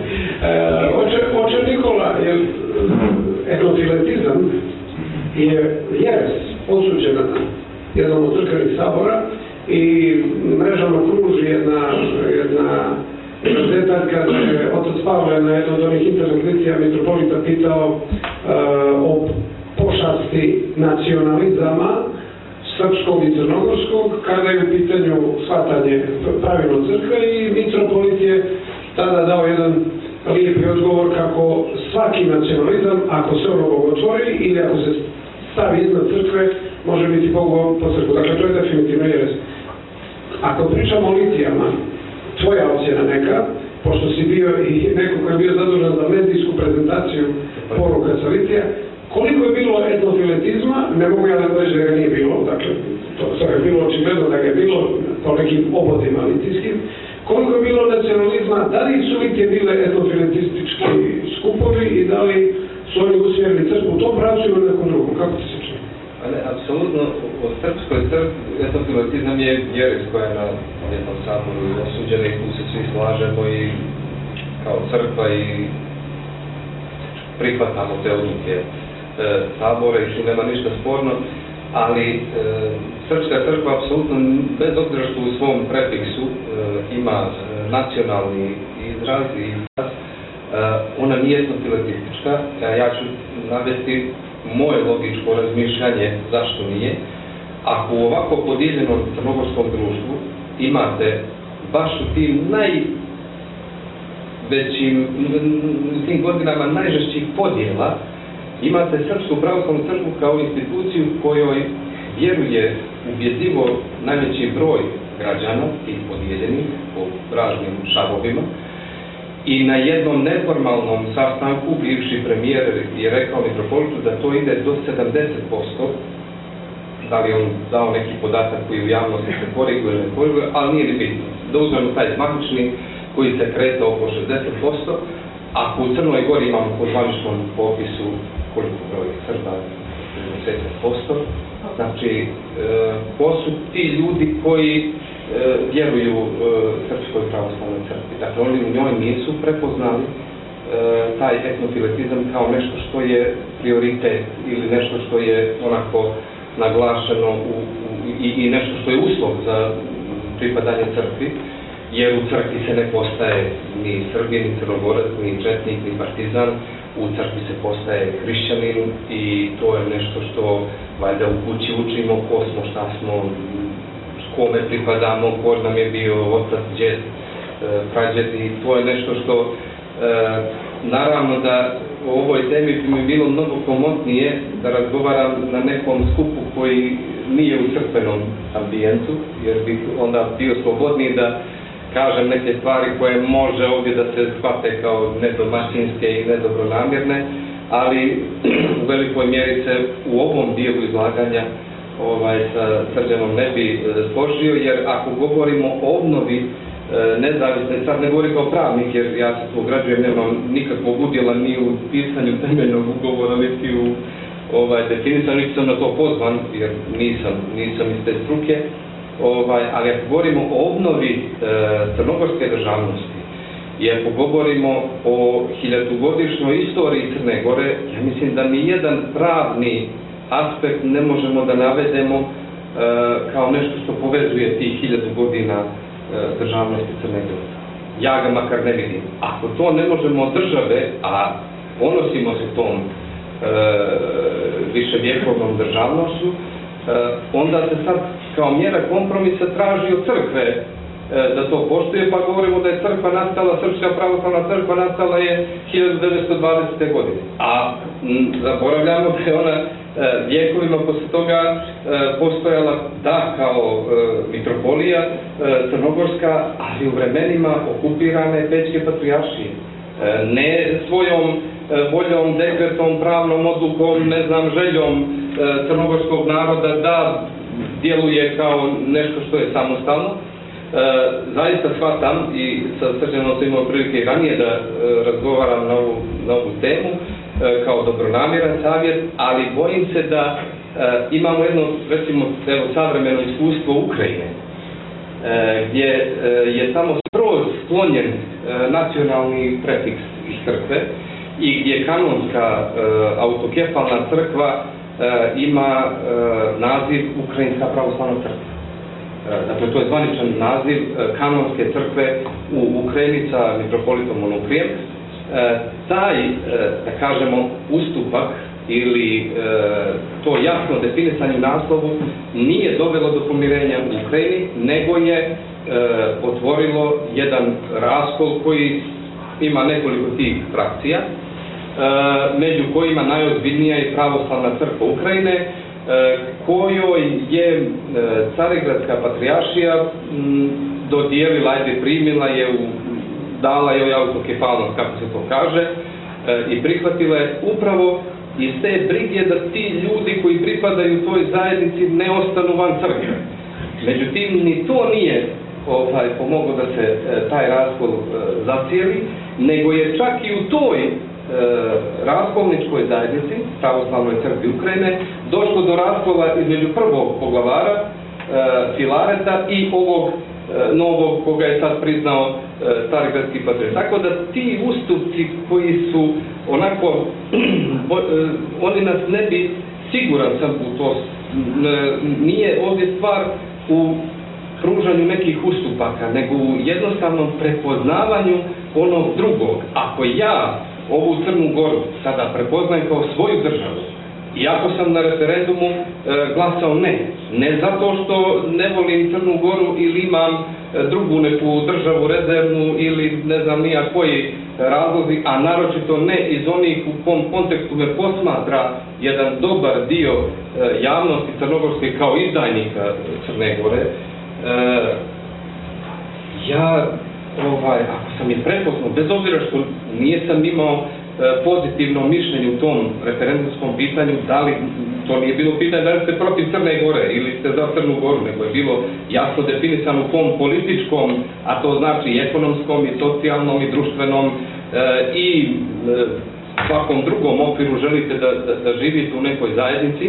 E, oče, oče Nikola, je, etnofiletizam je jeres osuđena na jednom od crkvenih sabora i mrežama kruži jedna, jedna detaljka da je otac Pavle na jednom od onih intervencija mitropolita pitao uh, o pošasti nacionalizama srpskog i crnogorskog kada je u pitanju shvatanje pravilno crkve i mitropolit je tada dao jedan lijepi odgovor kako svaki nacionalizam, ako se ono otvori ili ako se stavi iznad crkve, može biti Bogu po crkvu. Dakle, to je definitivno jeres. Ako pričamo o litijama, tvoja ocjena neka, pošto si bio i neko koji je bio zadužen za medijsku prezentaciju poruka sa litija, koliko je bilo etnofiletizma, ne mogu ja da reći da ga nije bilo, dakle, to je bilo očigledno da ga je bilo po nekim obodima litijskim, koliko je bilo nacionalizma, da li su litije bile etnofiletistički skupovi i da li su oni usmjerili crkvu u tom pravcu ili nekom drugom, kako ti se čini? Ne, apsolutno, o srpskoj crkvi etnofiletizam je jeres koja je na jednom saboru osuđena i tu se svi slažemo i kao crkva i prihvatamo te odluke e, sabora i tu nema ništa sporno, ali e, srpska crkva apsolutno, bez obzira što u svom prefiksu e, ima e, nacionalni izraz i izraz, e, ona nije etnofiletistička. E, ja ću navesti moje logičko razmišljanje zašto nije. Ako u ovako podijeljenom crnogorskom društvu imate baš u tim najvećim, u tim godinama najžešćih podjela, imate Srpsku pravoslavnu crkvu kao instituciju kojoj vjeruje ubjedljivo najveći broj građana, tih podijeljenih po raznim šavovima, i na jednom neformalnom sastanku bivši premijer je rekao mitropolitu da to ide do sedamdeset posto, da li on dao neki podatak koji u javnosti se koriguje ili ne koriguje, ali nije ni bitno. Da uzmemo taj zmagični koji se kreta oko šezdeset posto, ako u Crnoj Gori imamo po zvaničnom popisu koliko broj Srba, trideset posto, znači e, ko su ti ljudi koji e, vjeruju e, Srpskoj pravoslavnoj crkvi. Dakle, oni u njoj nisu prepoznali e, taj etnofiletizam kao nešto što je prioritet ili nešto što je onako naglašeno u, u, i, i nešto što je uslov za pripadanje crkvi, jer u crkvi se ne postaje ni Srbin, ni Crnogorac, ni Četnik, ni Partizan, u crkvi se postaje hrišćanin i to je nešto što valjda u kući učimo ko smo, šta smo, kome pripadamo, ko nam je bio otac, džed, prađed i to je nešto što naravno da o ovoj temi bi mi bilo mnogo komotnije da razgovaram na nekom skupu koji nije u crkvenom ambijentu, jer bih onda bio slobodniji da kažem neke stvari koje može ovdje da se shvate kao nedomaćinske i nedobronamjerne, ali u velikoj mjeri se u ovom dijelu izlaganja ovaj, sa Srđanom ne bi složio, jer ako govorimo o obnovi nezavisne, sad ne govorim kao pravnik, jer ja se tu ograđujem, nemam nikakvog udjela ni u pisanju temeljnog ugovora, niti u ovaj, definisanju, niti sam na to pozvan, jer nisam, nisam iz te struke. Ovaj, ali ako govorimo o obnovi e, crnogorske državnosti i ako govorimo o hiljadugodišnjoj istoriji Crne Gore, ja mislim da ni jedan pravni aspekt ne možemo da navedemo e, kao nešto što povezuje tih hiljadu godina e, državnosti Crne Gore. Ja ga makar ne vidim. Ako to ne možemo od države, a ponosimo se tom e, viševjekovnom državnošću, onda se sad kao mjera kompromisa traži od crkve da to poštuje, pa govorimo da je crkva nastala, Srpska pravoslavna crkva nastala je hiljadu devetsto dvadesete. godine. A m, zaboravljamo da je ona vjekovima posle toga postojala da kao mitropolija crnogorska, ali u vremenima okupirane Pećke patrijaršije. Ne svojom voljom, dekretom, pravnom odlukom, ne znam, željom crnogorskog naroda da djeluje kao nešto što je samostalno. Zaista shvatam i sa Srđanom sam imao prilike i ranije da razgovaram na ovu, na ovu temu kao dobronamjeran savjet, ali bojim se da imamo jedno, recimo, evo, savremeno iskustvo Ukrajine, gdje je tamo skroz sklonjen e, nacionalni prefiks iz crkve i gdje kanonska e, autokefalna crkva e, ima e, naziv Ukrajinska pravoslavna crkva. E, dakle, to je zvaničan naziv e, kanonske crkve u Ukrajini sa mitropolitom Onuprijem. E, taj, e, da kažemo, ustupak ili e, to jasno definisanje u naslovu nije dovelo do pomirenja u Ukrajini, nego je e, otvorilo jedan raskol koji ima nekoliko tih frakcija, e, među kojima najozbiljnija je pravoslavna crkva Ukrajine, e, kojoj je e, Carigradska patrijaršija m, dodijelila, ajde primila je, u, dala joj autokefalnost, kako se to kaže, e, i prihvatila je upravo iz te brige da ti ljudi koji pripadaju toj zajednici ne ostanu van crkve. Međutim, ni to nije ovaj, pomoglo da se e, taj raskol e, zacijeli, nego je čak i u toj e, raskolničkoj zajednici, pravoslavnoj crkvi Ukrajine, došlo do raskola između prvog poglavara, e, Filareta, i ovog e, novog, koga je sad priznao e, Carigradski patrijarh. Tako da ti ustupci koji su onako, bo, e, oni nas ne bi, siguran sam u to, nije ovdje stvar u pružanju nekih ustupaka, nego u jednostavnom prepoznavanju onog drugog. Ako ja ovu Crnu Goru sada prepoznajem kao svoju državu, iako sam na referendumu e, glasao ne, ne zato što ne volim Crnu Goru ili imam e, drugu neku državu rezervnu ili ne znam nija koji razlozi, a naročito ne iz onih u kom kontekstu me posmatra jedan dobar dio e, javnosti crnogorske kao izdajnika Crne Gore, e, ja, ovaj, ako sam je prepoznao, bez obzira što nijesam imao pozitivno mišljenje u tom referendumskom pitanju, da li to nije bilo pitanje da li ste protiv Crne Gore ili ste za Crnu Goru, nego je bilo jasno definisano u kom političkom, a to znači i ekonomskom, i socijalnom, i društvenom, e, i e, svakom drugom okviru želite da, da, da živite u nekoj zajednici, e,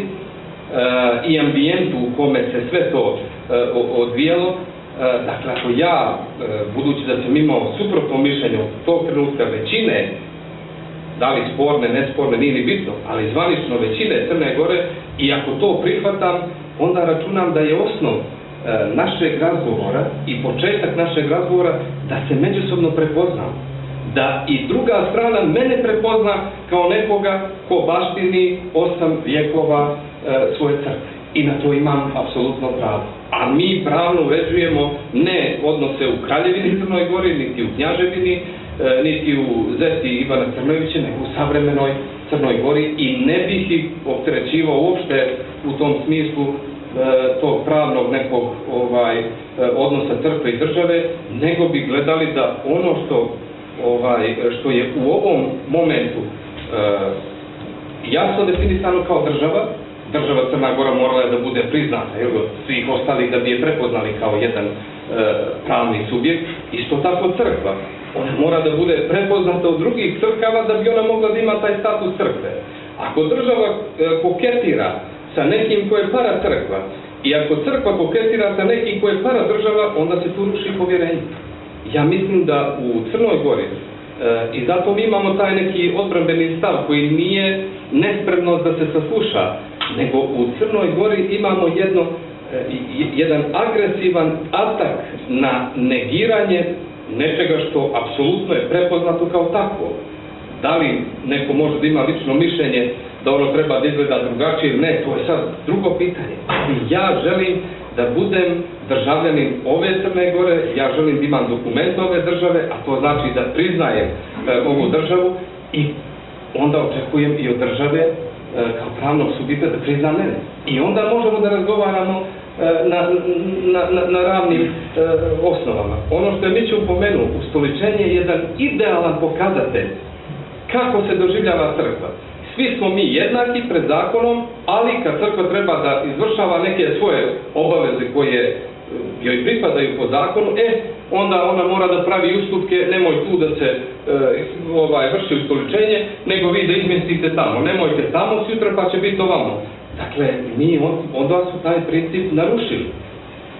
i ambijentu u kome se sve to e, odvijalo. E, dakle, ako ja, e, budući da sam imao suprotno mišljenje od tog trenutka većine, da li sporne, nesporne, nije ni bitno, ali zvanično većine Crne Gore, i ako to prihvatam, onda računam da je osnov e, našeg razgovora i početak našeg razgovora da se međusobno prepoznam. Da i druga strana mene prepozna kao nekoga ko baštini osam vjekova e, svoje crkve. I na to imam apsolutno pravo. A mi pravno uređujemo ne odnose u Kraljevini Crnoj Gori, niti u Knjaževini, E, niti u zeti Ivana Crnojevića, nego u savremenoj Crnoj Gori, i ne bih ih opterećivao uopšte u tom smislu e, tog pravnog nekog ovaj, e, odnosa crkve i države, nego bi gledali da ono što, ovaj, što je u ovom momentu e, jasno definisano kao država, država Crna Gora morala je da bude priznata, jer od svih ostalih da bi je prepoznali kao jedan e, pravni subjekt, isto tako crkva. Ona mora da bude prepoznata od drugih crkava da bi ona mogla da ima taj status crkve. Ako država e, koketira sa nekim ko je para crkva, i ako crkva koketira sa nekim ko je para država, onda se tu ruši povjerenje. Ja mislim da u Crnoj Gori, e, i zato mi imamo taj neki odbrambeni stav koji nije nespremnost da se sasluša, nego u Crnoj Gori imamo jedno, e, jedan agresivan atak na negiranje nečega što apsolutno je prepoznato kao takvo. Da li neko može da ima lično mišljenje da ono treba da izgleda drugačije ili ne, to je sad drugo pitanje. Ja želim da budem državljanin ove Crne Gore, ja želim da imam dokument ove države, a to znači da priznajem e, ovu državu, i onda očekujem i od države e, kao pravnog subjekta da prizna mene. I onda možemo da razgovaramo Na, na, na, na ravnim e, osnovama. Ono što je Mićo upomenuo, ustoličenje je jedan idealan pokazatelj kako se doživljava crkva. Svi smo mi jednaki pred zakonom, ali kad crkva treba da izvršava neke svoje obaveze koje joj pripadaju po zakonu, e, onda ona mora da pravi ustupke, nemoj tu da se e, ovaj, vrši ustoličenje, nego vi da izmjestite tamo. Nemojte tamo sutra pa će biti ovamo. Dakle, mi onda su taj princip narušili.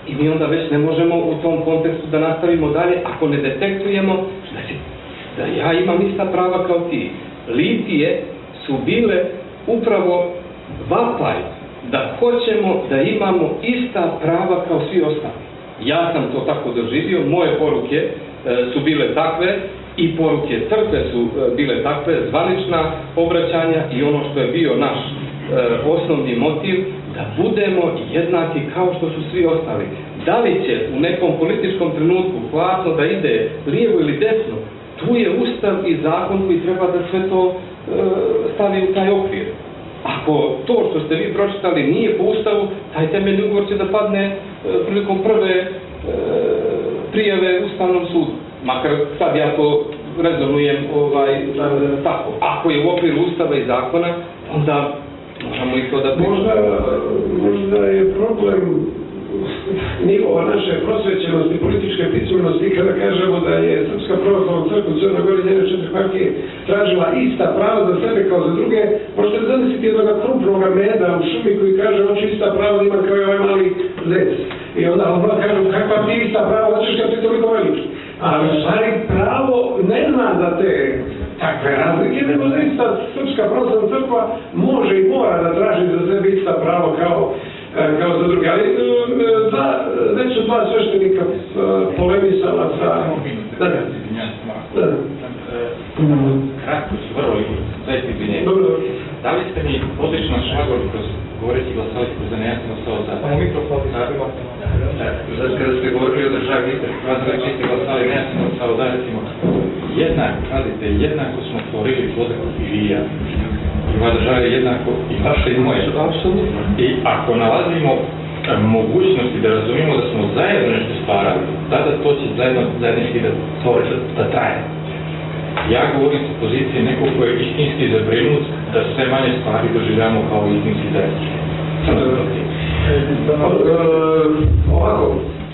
I mi onda već ne možemo u tom kontekstu da nastavimo dalje ako ne detektujemo da, si, da ja imam ista prava kao ti. Litije su bile upravo vapaj da hoćemo da imamo ista prava kao svi ostali. Ja sam to tako doživio, moje poruke e, su bile takve i poruke crkve su e, bile takve, zvanična obraćanja i ono što je bio naš e, osnovni motiv, da budemo jednaki kao što su svi ostali. Da li će u nekom političkom trenutku hvatno da ide lijevo ili desno, tu je ustav i zakon koji treba da sve to e, stavi u taj okvir. Ako to što ste vi pročitali nije po ustavu, taj temeljni ugovor će da padne e, prilikom prve e, prijave Ustavnom sudu. Makar sad ja to rezonujem ovaj, e, tako. Ako je u okviru ustava i zakona, onda možemo i to da... Možda, možda je problem nivova naše prosvećenosti, političke pismenosti, kada kažemo da je Srpska pravoslavna crkva u Crnoj Gori njene četiri partije tražila ista prava za sebe kao za druge, možete li zamisliti jednog krupnog meda u šumi koji kaže hoću ista prava da ima kao i ovaj mali zec. I onda on kažu kakva ti ista prava, hoćeš kad si toliko veliki. Ali u stvari pravo ne zna da te takve razlike, nego da ista Srpska pravoslavna crkva može i mora da traži za sebe ista prava kao kao za druge, ali dva, već su dva sveštenika polemisala sa... Da, da. Kratko su, vrlo zaista izvinjenje. Da li ste mi odlično šlagor kroz govoreći glasovati kroz da nejasno ostao za... Samo mikrofon. Znači, kada ste govorili o državi, niste prikazali čiste glasovali, nejasno ostao da, recimo, jednako, kazite, jednako smo tvorili plode i vija. Ova država je jednako i vaše i moje. I ako nalazimo mogućnosti da razumimo da smo zajedno nešto stvarali, tada to će zajedno, zajednički da, da traje. Ja govorim sa pozicije nekog koji je istinski zabrinut da sve manje stvari doživljamo kao istinski zajednički. Ovako,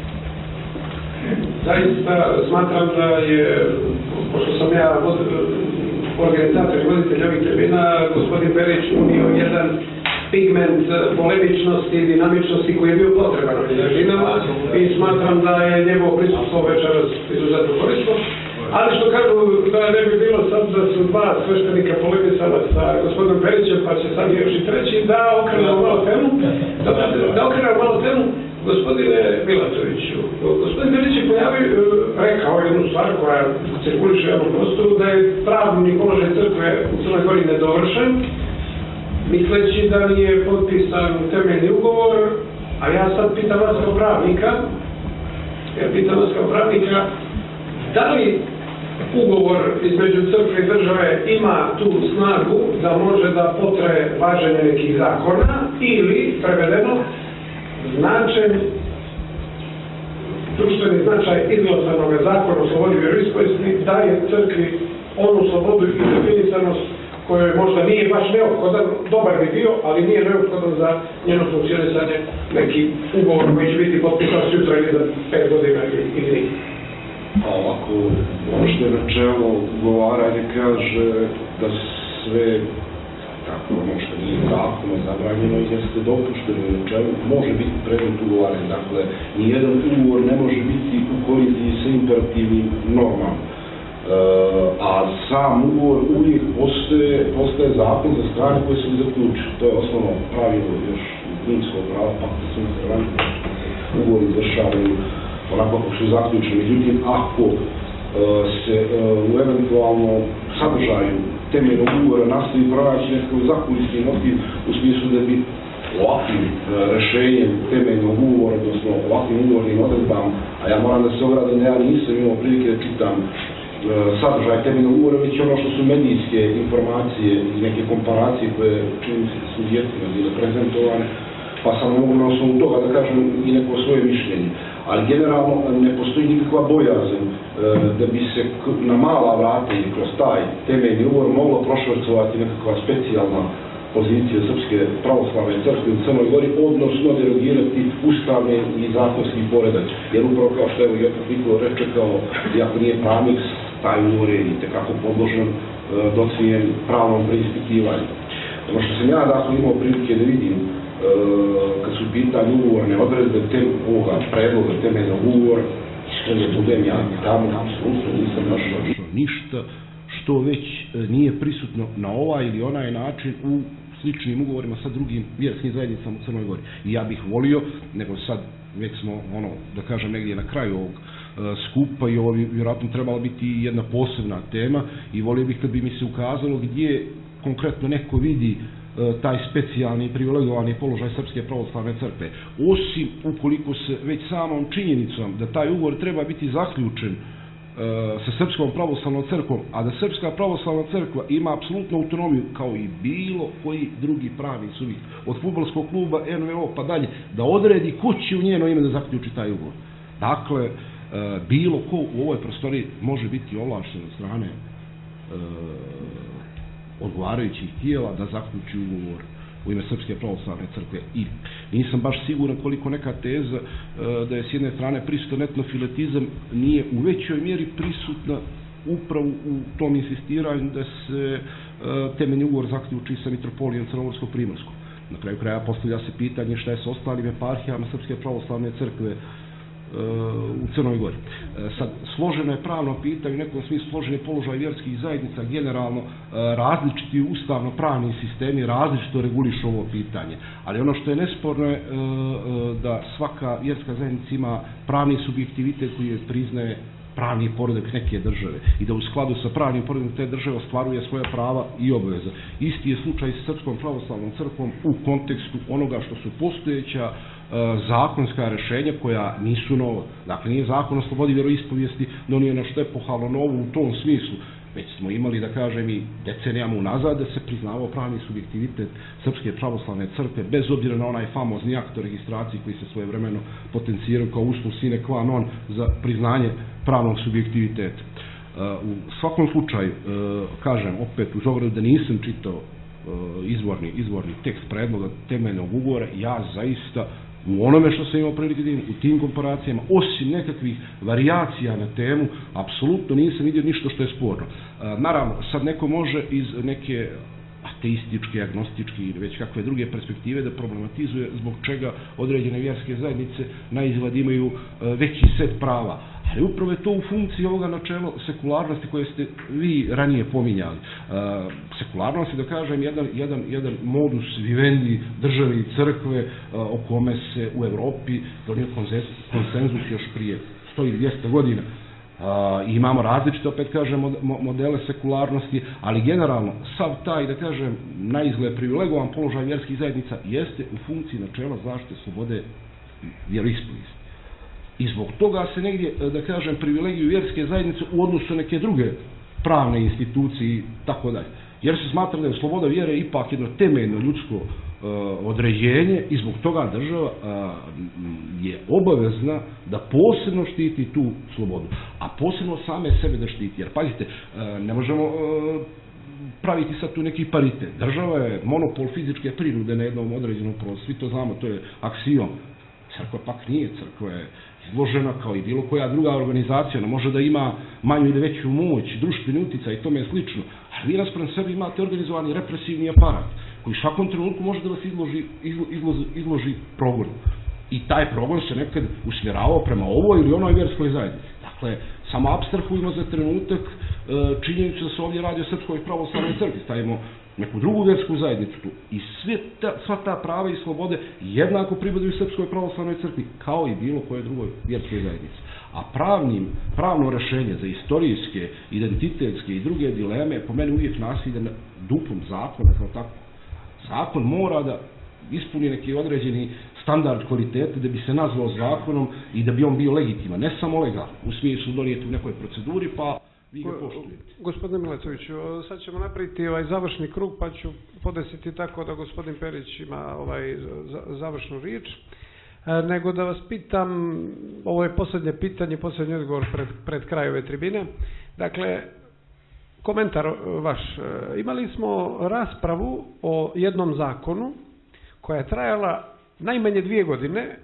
zaista smatram da je, pošto sam ja organizator i voditelj ovih tribina, gospodin Perić unio jedan pigment polemičnosti i dinamičnosti koji je bio potreban ovim tribinama i smatram da je njegovo prisustvo večeras izuzetno korisno. Ali što kažu da ne bi bilo sad da su dva sveštenika polemisala sa gospodinom Perićem, pa će sad još i treći, da okrenemo malo temu, da, da okrenemo malo temu, gospodine Milatoviću. Gospodin Perić je pojavio, rekao jednu stvar koja cirkuliše u jednom prostoru, da je pravni položaj crkve u Crnoj Gori nedovršen, misleći da nije potpisan temeljni ugovor, a ja sad pitam vas kao pravnika, ja pitam vas kao pravnika, da li ugovor između crkve i države ima tu snagu da može da potraje važenje nekih zakona ili, prevedeno, značen, društveni značaj izglasanog zakona o slobodi vjeroispovesti daje crkvi onu slobodu i definisanost koja možda nije baš neophodan, dobar bi bio, ali nije neophodan za njeno funkcionisanje neki ugovor koji će biti potpisan sutra ili za pet godina ili nije. A ovako, ono što je načelo ugovaranje kaže da sve, tako ono što nije zakonom zabranjeno i jeste dopušteno u načelu, može biti predmet ugovaranja. Dakle, nijedan ugovor ne može biti u koliziji sa imperativnim normama. E, a sam ugovor uvijek postaje, postaje zakon za strane koje se zaključi. To je osnovno pravilo još rimskog prava, pa da se ugovor izvršavaju onako kako su zaključeni. Međutim, ako e, se e, u eventualno sadržaju temeljnog ugovora nastavi pronaći nekakav zakulisni motiv u smislu da bi ovakvim e, rešenjem temeljnog ugovora, odnosno ovakvim ugovornim odredbama, a ja moram da se obradim da ja nisam imao prilike da čitam e, sadržaj temeljnog ugovora, već ono što su medijske informacije i neke komparacije koje čini se su jeftino bile prezentovane, pa sam mogu na osnovu toga da kažem i neko svoje mišljenje. Ali generalno ne postoji nikakva bojazan e, da bi se na mala vrata ili kroz taj temeljni ugovor moglo prošvercovati nekakva specijalna pozicija Srpske pravoslavne crkve u Crnoj Gori, odnosno derogirati ustavni i zakonski poredak. Jer upravo kao što evo Jotak Nikola reče, kao iako nije pravnik, taj ugovor je i tekako podložen e, docnijem pravnom preispitivanju. Ono što sam ja dakle imao prilike da vidim kad su pitanje ugovorne odredbe tem, ovoga predloga temeljnog ugovora, iskreno budem ja tamo apsolutno nisam našao ništa što već nije prisutno na ovaj ili onaj način u sličnim ugovorima sa drugim vjerskim zajednicama u Crnoj Gori. I ja bih volio, nego sad već smo, ono, da kažem, negdje na kraju ovog uh, skupa i ovo bi vjerojatno trebala biti jedna posebna tema i volio bih kad bi mi se ukazalo gdje konkretno neko vidi uh, taj specijalni privilegovani položaj Srpske pravoslavne crkve. Osim ukoliko se već samom činjenicom da taj ugovor treba biti zaključen sa Srpskom pravoslavnom crkvom, a da Srpska pravoslavna crkva ima apsolutnu autonomiju kao i bilo koji drugi pravni subjekt, od fudbalskog kluba, en ve o pa dalje, da odredi ko će u njeno ime da zaključi taj ugovor. Dakle, bilo ko u ovoj prostoriji može biti ovlašten od strane odgovarajućih tijela da zaključi ugovor u ime Srpske pravoslavne crkve. I nisam baš siguran koliko neka teza da je s jedne strane prisutan etnofiletizam nije u većoj mjeri prisutna upravo u tom insistiranju da se temeljni ugovor zaključi sa mitropolijom Crnogorsko-Primorskom. Na kraju kraja postavlja se pitanje šta je sa ostalim eparhijama Srpske pravoslavne crkve u Crnoj Gori. Sad, složeno je pravno pitanje, u nekom smislu složen je položaj vjerskih zajednica, generalno različiti ustavno-pravni sistemi različito regulišu ovo pitanje. Ali ono što je nesporno je da svaka vjerska zajednica ima pravni subjektivitet koji je priznaje pravni poredak neke države i da u skladu sa pravnim poredkom te države ostvaruje svoja prava i obaveze. Isti je slučaj s Srpskom pravoslavnom crkvom u kontekstu onoga što su postojeća zakonska rješenja koja nisu nova. Dakle, nije zakon o slobodi vjeroispovijesti donio nešto epohalno novo u tom smislu, već smo imali, da kažem, i decenijama unazad da se priznavao pravni subjektivitet Srpske pravoslavne crkve, bez obzira na onaj famozni akt o registraciji koji se svojevremeno potencirao kao uslov sine qua non za priznanje pravnog subjektiviteta. U svakom slučaju, kažem, opet uz ogradu da nisam čitao izvorni, izvorni tekst predloga temeljnog ugovora, ja zaista u onome što sam imao prilike vidim, u tim komparacijama, osim nekakvih varijacija na temu, apsolutno nisam vidio ništa što je sporno. Naravno, sad neko može iz neke ateističke, agnostičke ili već kakve druge perspektive da problematizuje zbog čega određene vjerske zajednice na izgled imaju veći set prava. Ali upravo je to u funkciji ovoga načela sekularnosti koje ste vi ranije pominjali. Sekularnost je, da kažem, jedan, jedan, jedan modus vivendi države i crkve o kome se u Evropi donio konsenzus još prije sto ili dvjesto godina. I imamo različite, opet kažem, modele sekularnosti, ali generalno sav taj, da kažem, na izgled privilegovan položaj vjerskih zajednica jeste u funkciji načela zaštite slobode vjeroispovijesti. I zbog toga se negdje, da kažem, privilegiju vjerske zajednice u odnosu neke druge pravne institucije i tako dalje. Jer se smatra da je sloboda vjere ipak jedno temeljno ljudsko uh, određenje i zbog toga država uh, je obavezna da posebno štiti tu slobodu. A posebno same sebe da štiti. Jer pazite, uh, ne možemo uh, praviti sad tu neki paritet. Država je monopol fizičke prinude na jednom određenom prostoru. Svi to znamo, to je aksiom. Crkva pak nije, crkva je izložena kao i bilo koja druga organizacija, ona može da ima manju ili veću moć, društveni utjecaj i tome slično, ali vi naspram sebe imate organizovani represivni aparat koji u svakom trenutku može da vas izloži, izlo, izloži, izloži progonu. I taj progon se nekad usmjeravao prema ovoj ili onoj vjerskoj zajednici. Dakle, samo apstrahujemo za trenutak činjenicu da se ovdje radi o Srpskoj pravoslavnoj crkvi, stavimo neku drugu vjersku zajednicu tu i sve ta, sva ta prava i slobode jednako pripadaju Srpskoj pravoslavnoj crkvi kao i bilo koje drugoj vjerskoj zajednici. A pravnim, pravno rješenje za istorijske, identitetske i druge dileme po meni uvijek naslije na duplom zakona kao tako. Zakon mora da ispuni neki određeni standard kvalitete da bi se nazvao zakonom i da bi on bio legitiman, ne samo legalan, u smislu donijeti u nekoj proceduri pa vi ga poštujete. Gospodine Milecoviću, sad ćemo napraviti ovaj završni krug, pa ću podesiti tako da gospodin Perić ima ovaj završnu riječ. E, nego da vas pitam, ovo je posljednje pitanje, posljednji odgovor pred, pred kraj ove tribine. Dakle, komentar vaš. E, imali smo raspravu o jednom zakonu koja je trajala najmanje dvije godine,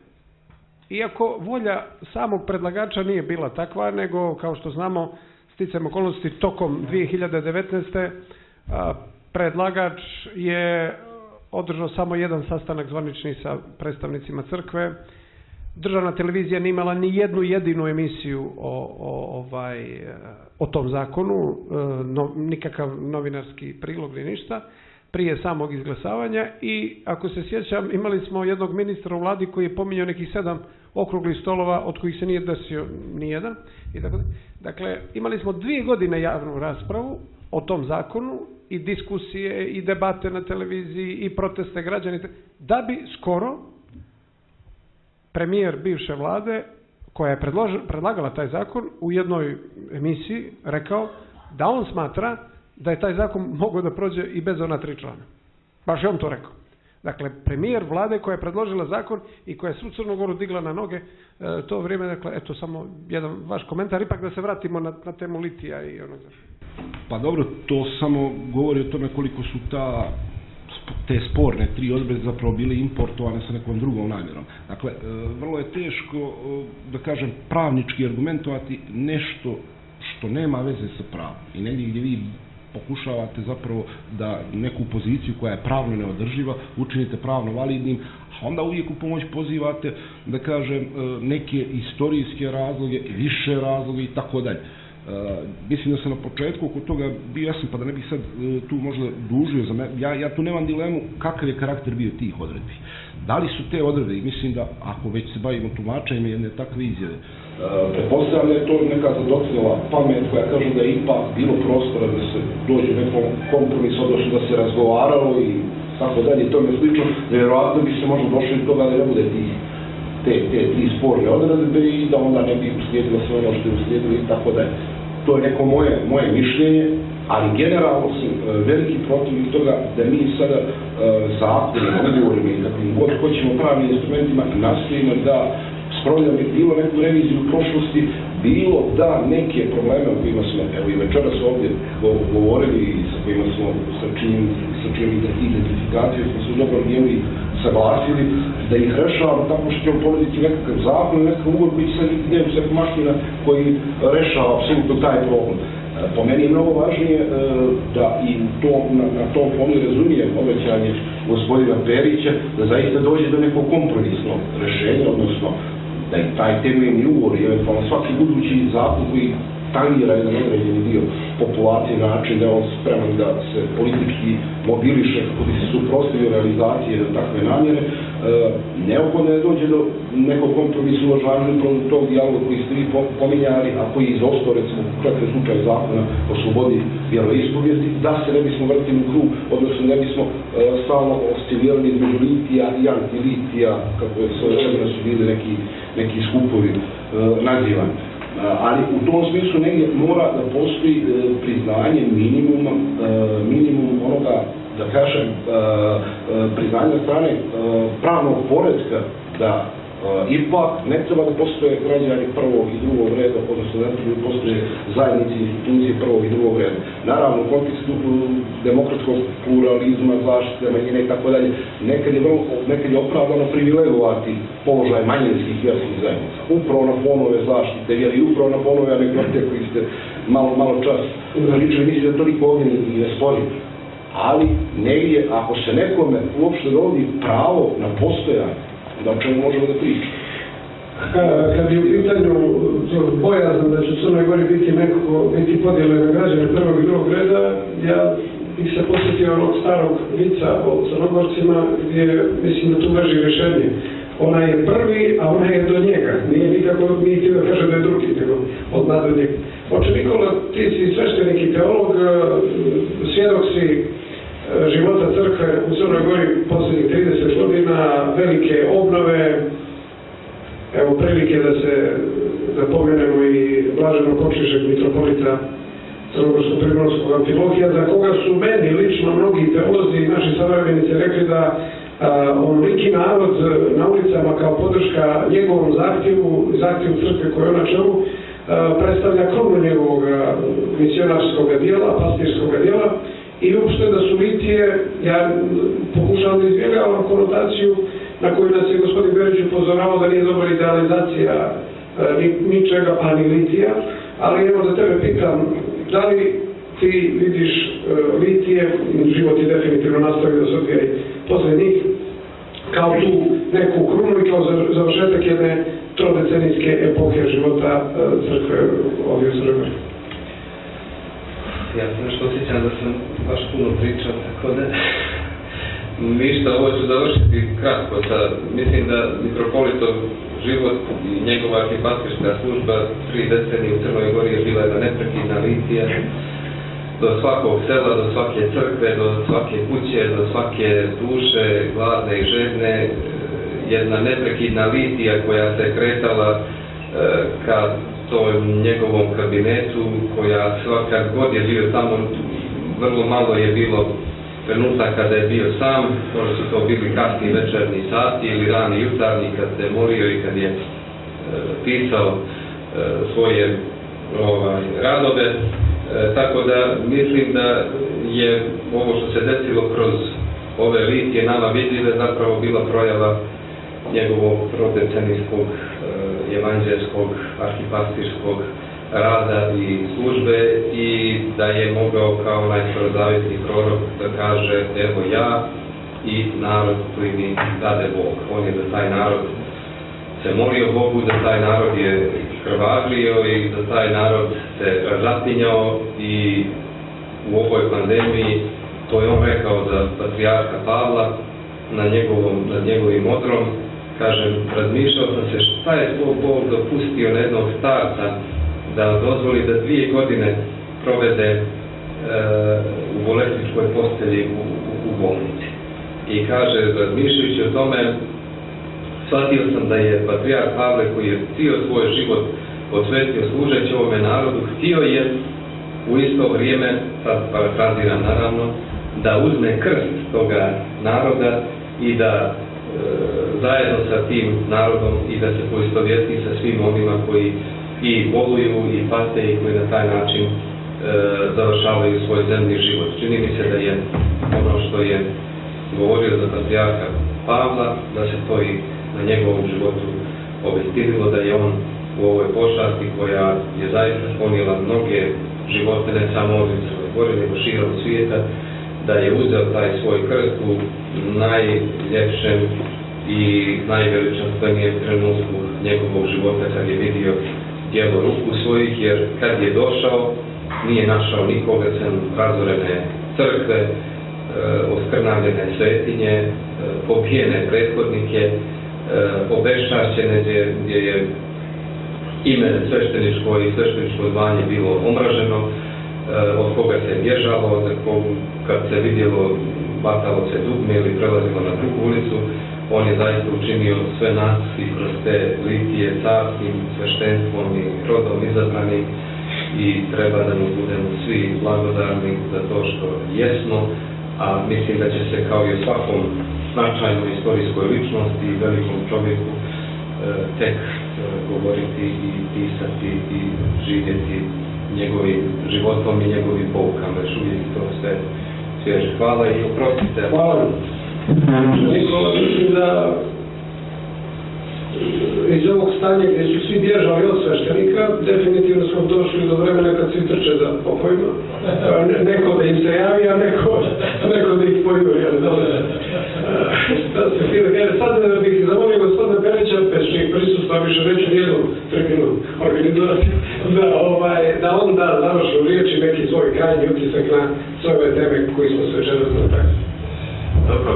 iako volja samog predlagača nije bila takva, nego, kao što znamo, sticajem okolnosti tokom dvije hiljade devetnaeste. predlagač je održao samo jedan sastanak zvanični sa predstavnicima crkve. Državna televizija nije imala ni jednu jedinu emisiju o, o, ovaj, o tom zakonu, no, nikakav novinarski prilog ni ništa, prije samog izglasavanja. I ako se sjećam, imali smo jednog ministra u vladi koji je pominjao nekih sedam okruglih stolova, od kojih se nije desio ni jedan. I tako, dakle, imali smo dvije godine javnu raspravu o tom zakonu i diskusije i debate na televiziji i proteste građana, da bi skoro premijer bivše vlade, koja je predlagala taj zakon, u jednoj emisiji rekao da on smatra da je taj zakon mogao da prođe i bez ona tri člana. Baš je on to rekao. Dakle, premijer vlade koja je predložila zakon i koja je svu Crnu Goru digla na noge, e, to vrijeme, dakle, eto, samo jedan vaš komentar, ipak da se vratimo na, na temu litija i onog. Pa dobro, to samo govori o tome koliko su ta te sporne tri odredbe zapravo bile importovane sa nekom drugom namjerom. Dakle, vrlo je teško, da kažem, pravnički argumentovati nešto što nema veze sa pravom. I negdje gdje vi pokušavate zapravo da neku poziciju koja je pravno neodrživa učinite pravno validnim, a onda uvijek u pomoć pozivate, da kažem, neke istorijske razloge, više razloge i tako dalje. Uh, mislim da sam na početku oko toga bio jasan, pa da ne bih sad uh, tu možda dužio za me, ja, ja tu nemam dilemu kakav je karakter bio tih odredbi. Da li su te odredbe, i mislim da ako već se bavimo tumačenjem jedne takve izjave, uh, pretpostavljam da je to neka zadocnila pamet koja kaže da je ipak bilo prostora da se dođe nekom kompromisu, odnosno da se razgovaralo i tako dalje i tome slično, vjerojatno bi se možda došli do toga da ne bude tih te, te tri sporne odredbe i da onda ne bi uslijedilo sve ono što je uslijedilo i tako dalje. To je neko moje, moje mišljenje, ali generalno sam veliki protivnik toga da mi sada uh, zakonima, ugovorima i kakvim god hoćemo pravnim instrumentima nastojimo da spravljamo bilo neku reviziju prošlosti, bilo da neke probleme o kojima smo, evo i večeras ovdje govorili i sa kojima smo sa čim, sa čim identifikacije smo se u dobrom dijelu saglasili, da ih rešavamo tako što ćemo ponuditi nekakav zakon, nekakav ugovor koji će sad ne u sveg maština koji rešava apsolutno taj problem. Po meni je mnogo važnije da i to, na, na tom fonu razumijem obećanje gospodina Perića da zaista dođe do nekog kompromisnog rešenja, odnosno da i taj temeljni ugovor i eventualno svaki budući zakon koji tangira jedan određeni dio populacije na način da je on spreman da se politički mobiliše kako bi se suprotstavio realizacije na takve namjere, e, neophodno je dođe do nekog kompromisa uvažavajući tog dijaloga koji ste vi pominjali, a koji izostao, recimo, konkretno slučaj zakona o slobodi vjeroispovijesti, da se ne bismo vrtili u krug, odnosno ne bismo e, stalno oscilirali između litija i antilitija, kako je sve vremena su bili neki, neki skupovi e, nazivani. Ali u tom smislu negdje mora da postoji e, priznanje minimuma, e, minimum onoga, da kažem, e, e, priznanje strane e, pravnog poretka da e, ipak ne treba da postoje građani prvog i drugog reda, odnosno ne treba da postoje zajednici institucije prvog i drugog reda. Naravno, u kontekstu demokratskog pluralizma, zaštite manjine i tako dalje, nekad je, vrlo, nekad je opravdano privilegovati položaj manjinskih vjerskih zajednica. Upravo na fonove zaštite vjere i upravo na fonove anegdote koji ste malo, malo čas pričali, mislim da to niko ovdje ne spori. Ali negdje, ako se nekome uopšte dovodi pravo na postojanje, da o čemu možemo da pričamo. Kad je u pitanju bojazan da će u Crnoj Gori biti nekako, biti podijele na građane prvog i drugog reda, ja bih se posjetio onog starog vica o Crnogorcima gdje mislim da tu leži rješenje. Ona je prvi, a ona je do njega. Nije nikako, nije ti da kaže da je drugi, nego odmah do njega. Oče Nikola, ti si sveštenik i teolog, svjedok si života crkve u Crnoj Gori posljednjih trideset godina, velike obnove, evo prilike da se da pomenemo i blaženog Kočišeg mitropolita Crnogorsko-Primorskog Amfilohija, za koga su meni lično mnogi teolozi i naši savremenici rekli da onoliki narod na ulicama kao podrška njegovom zahtjevu, zahtjevu crkve koje je na čelu, predstavlja kronu njegovog misionarskog dijela, pastirskog dijela. I uopšte da su litije, ja pokušavam da izbjegavam konotaciju na koju nas je gospodin Berić upozoravao da nije dobra idealizacija ni, ničega, pa ni litija, ali evo da tebe pitam, da li ti vidiš litije, život je definitivno nastavio da se odvija posljednjih kao tu neku krunu i kao završetak jedne trodecenijske epohe života crkve ovdje u Srbiji. Ja se nešto osjećam da sam baš puno pričao, tako da ništa, ovo ću završiti kratko. Sa, mislim da mitropolitov život i njegova arhipatriška služba tri decenije u Crnoj Gori je bila jedna neprekidna litija do svakog sela, do svake crkve, do svake kuće, do svake duše, gladne i žedne, jedna neprekidna litija koja se kretala ka tom njegovom kabinetu, koja svakad god je bio tamo, vrlo malo je bilo trenutak kada je bio sam, možda su to bili kasni večerni sati ili rani jutarnji kad se molio i kad je e, pisao e, svoje ovaj, radove. E, tako da mislim da je ovo što se desilo kroz ove litije nama vidljive zapravo bila projava njegovog trodecenijskog e, evanđelskog, arhipastirskog rada i službe i da je mogao kao onaj starozavjetni prorok da kaže evo ja i narod koji mi dade Bog. On je da taj narod se molio Bogu, da taj narod je krvavio i da taj narod se razapinjao i u ovoj pandemiji, to je on rekao za patrijarha Pavla na njegovom, nad njegovim odrom, kažem, razmišljao sam se šta je svoj Bog dopustio na jednog starca da dozvoli da dvije godine provede e, u bolesničkoj postelji u, u, u bolnici. I kaže, razmišljajući o tome, shvatio sam da je patrijarh Pavle, koji je htio svoj život posvetio služeći ovome narodu, htio je u isto vrijeme, sad parafraziram naravno, da uzme krst toga naroda i da e, zajedno sa tim narodom i da se poistovjeti sa svim onima koji i boluju i pate i koji na taj način e, završavaju svoj zemlji život. Čini mi se da je ono što je govorio za patrijarha Pavla, da se to i na njegovom životu obistinilo, da je on u ovoj pošasti koja je zaista sklonila mnoge živote, ne samo ovdje u Crnoj Gori, nego širom svijeta, da je uzeo taj svoj krst u najljepšem i najveličanstvenijem trenutku njegovog života kad je vidio djelo ruku svojih, jer kad je došao nije našao nikoga sem razorene crkve, e, oskrnavljene svetinje, e, pobijene prethodnike, e, obeščašćene gdje, gdje je ime svešteničko i svešteničko zvanje bilo omraženo, e, od koga se bježalo, za kog, kad se vidjelo batalo se dugme ili prelazilo na drugu ulicu. On je zaista učinio sve nas i kroz te litije carskim sveštenstvom i rodom izabranim i treba da mu budemo svi blagodarni za to što jesmo, a mislim da će se kao i u svakom značajnoj istorijskoj ličnosti i velikom čovjeku e, tek e, govoriti i pisati i živjeti njegovim životom i njegovim poukama. Još uvijek to sve svježe. Hvala i oprostite. Hvala. Nikola, mislim da iz ovog stanja gdje su svi bježali od sveštenika, definitivno smo došli do vremena kad svi trče za pokojima. Neko da im se javi, a neko, neko da ih pojuri. Sad bih zamolio gospodina Perića, pečnik prisustva, više neću nijednu trkinu organizaciju, da, ovaj, da on da završi u riječi neki svoj krajnji utisak na sve ove teme koji smo se večeras napravili. Dobro.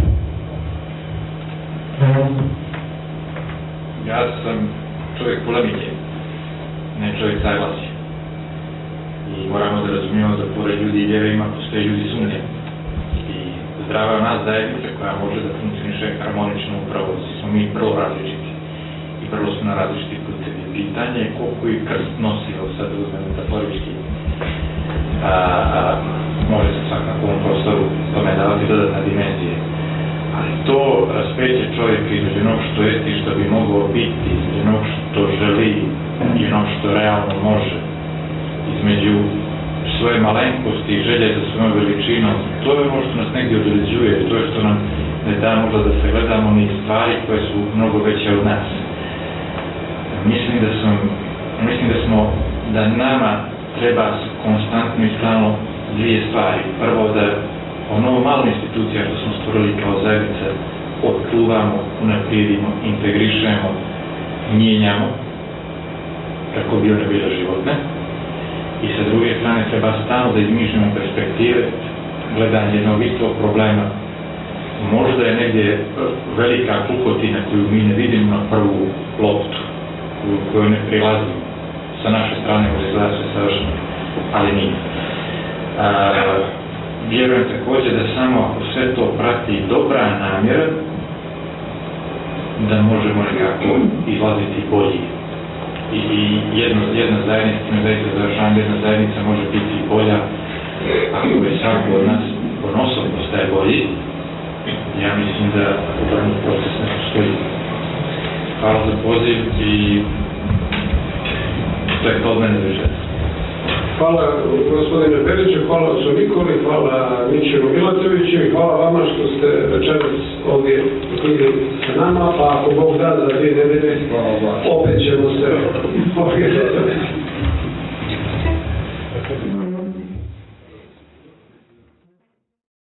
Ja sam čovjek polemike, ne čovjek saglasja. I moramo da razumijemo da pored ljudi i vjere ima postoje ljudi sumnje. I zdrava nas zajednica koja može da funkcioniše harmonično upravo, svi smo mi prvo različiti. I prvo smo na različiti putevi. Pitanje je koliko i krst nosi, evo sad uzmem metaforički. A, a, može se svak na ovom prostoru tome davati dodatna dimenzije. Ali to raspeće čovjeka između onog što je i što bi moglo biti, između onog što želi i onog što realno može, između svoje malenkosti i želje za svojom veličinom, to je ono što nas negdje određuje, to je što nam ne da možda da se gledamo ni stvari koje su mnogo veće od nas. Mislim da, sam, mislim da smo, da nama treba konstantno i stalno dvije stvari. Prvo da ono malo institucija što smo stvorili kao zajednice očuvamo, unaprijedimo, integrišemo, mijenjamo kako bi one bile životne. I sa druge strane treba stalno da izmišljamo perspektive, gledanje jednog istog problema. Možda je negdje velika pukotina koju mi ne vidimo na prvu loptu, koju ne prilazimo. Sa naše strane može izgledati sve savršeno, ali nije. A, vjerujem također da samo ako sve to prati dobra namjera, da možemo nekako izlaziti bolji. I, i jedna, jedna zajednica, zajednica završavanja, jedna zajednica može biti bolja ako je svako od nas ponosom postaje bolji. Ja mislim da upravni proces ne postoji. Hvala za poziv i to je to od mene za večer. Hvala gospodine Periću, hvala ocu Nikoli, hvala Mićinu Milatoviću i hvala vama što ste večeras ovdje bili sa nama, pa ako Bog da za dvije nedelje opet ćemo se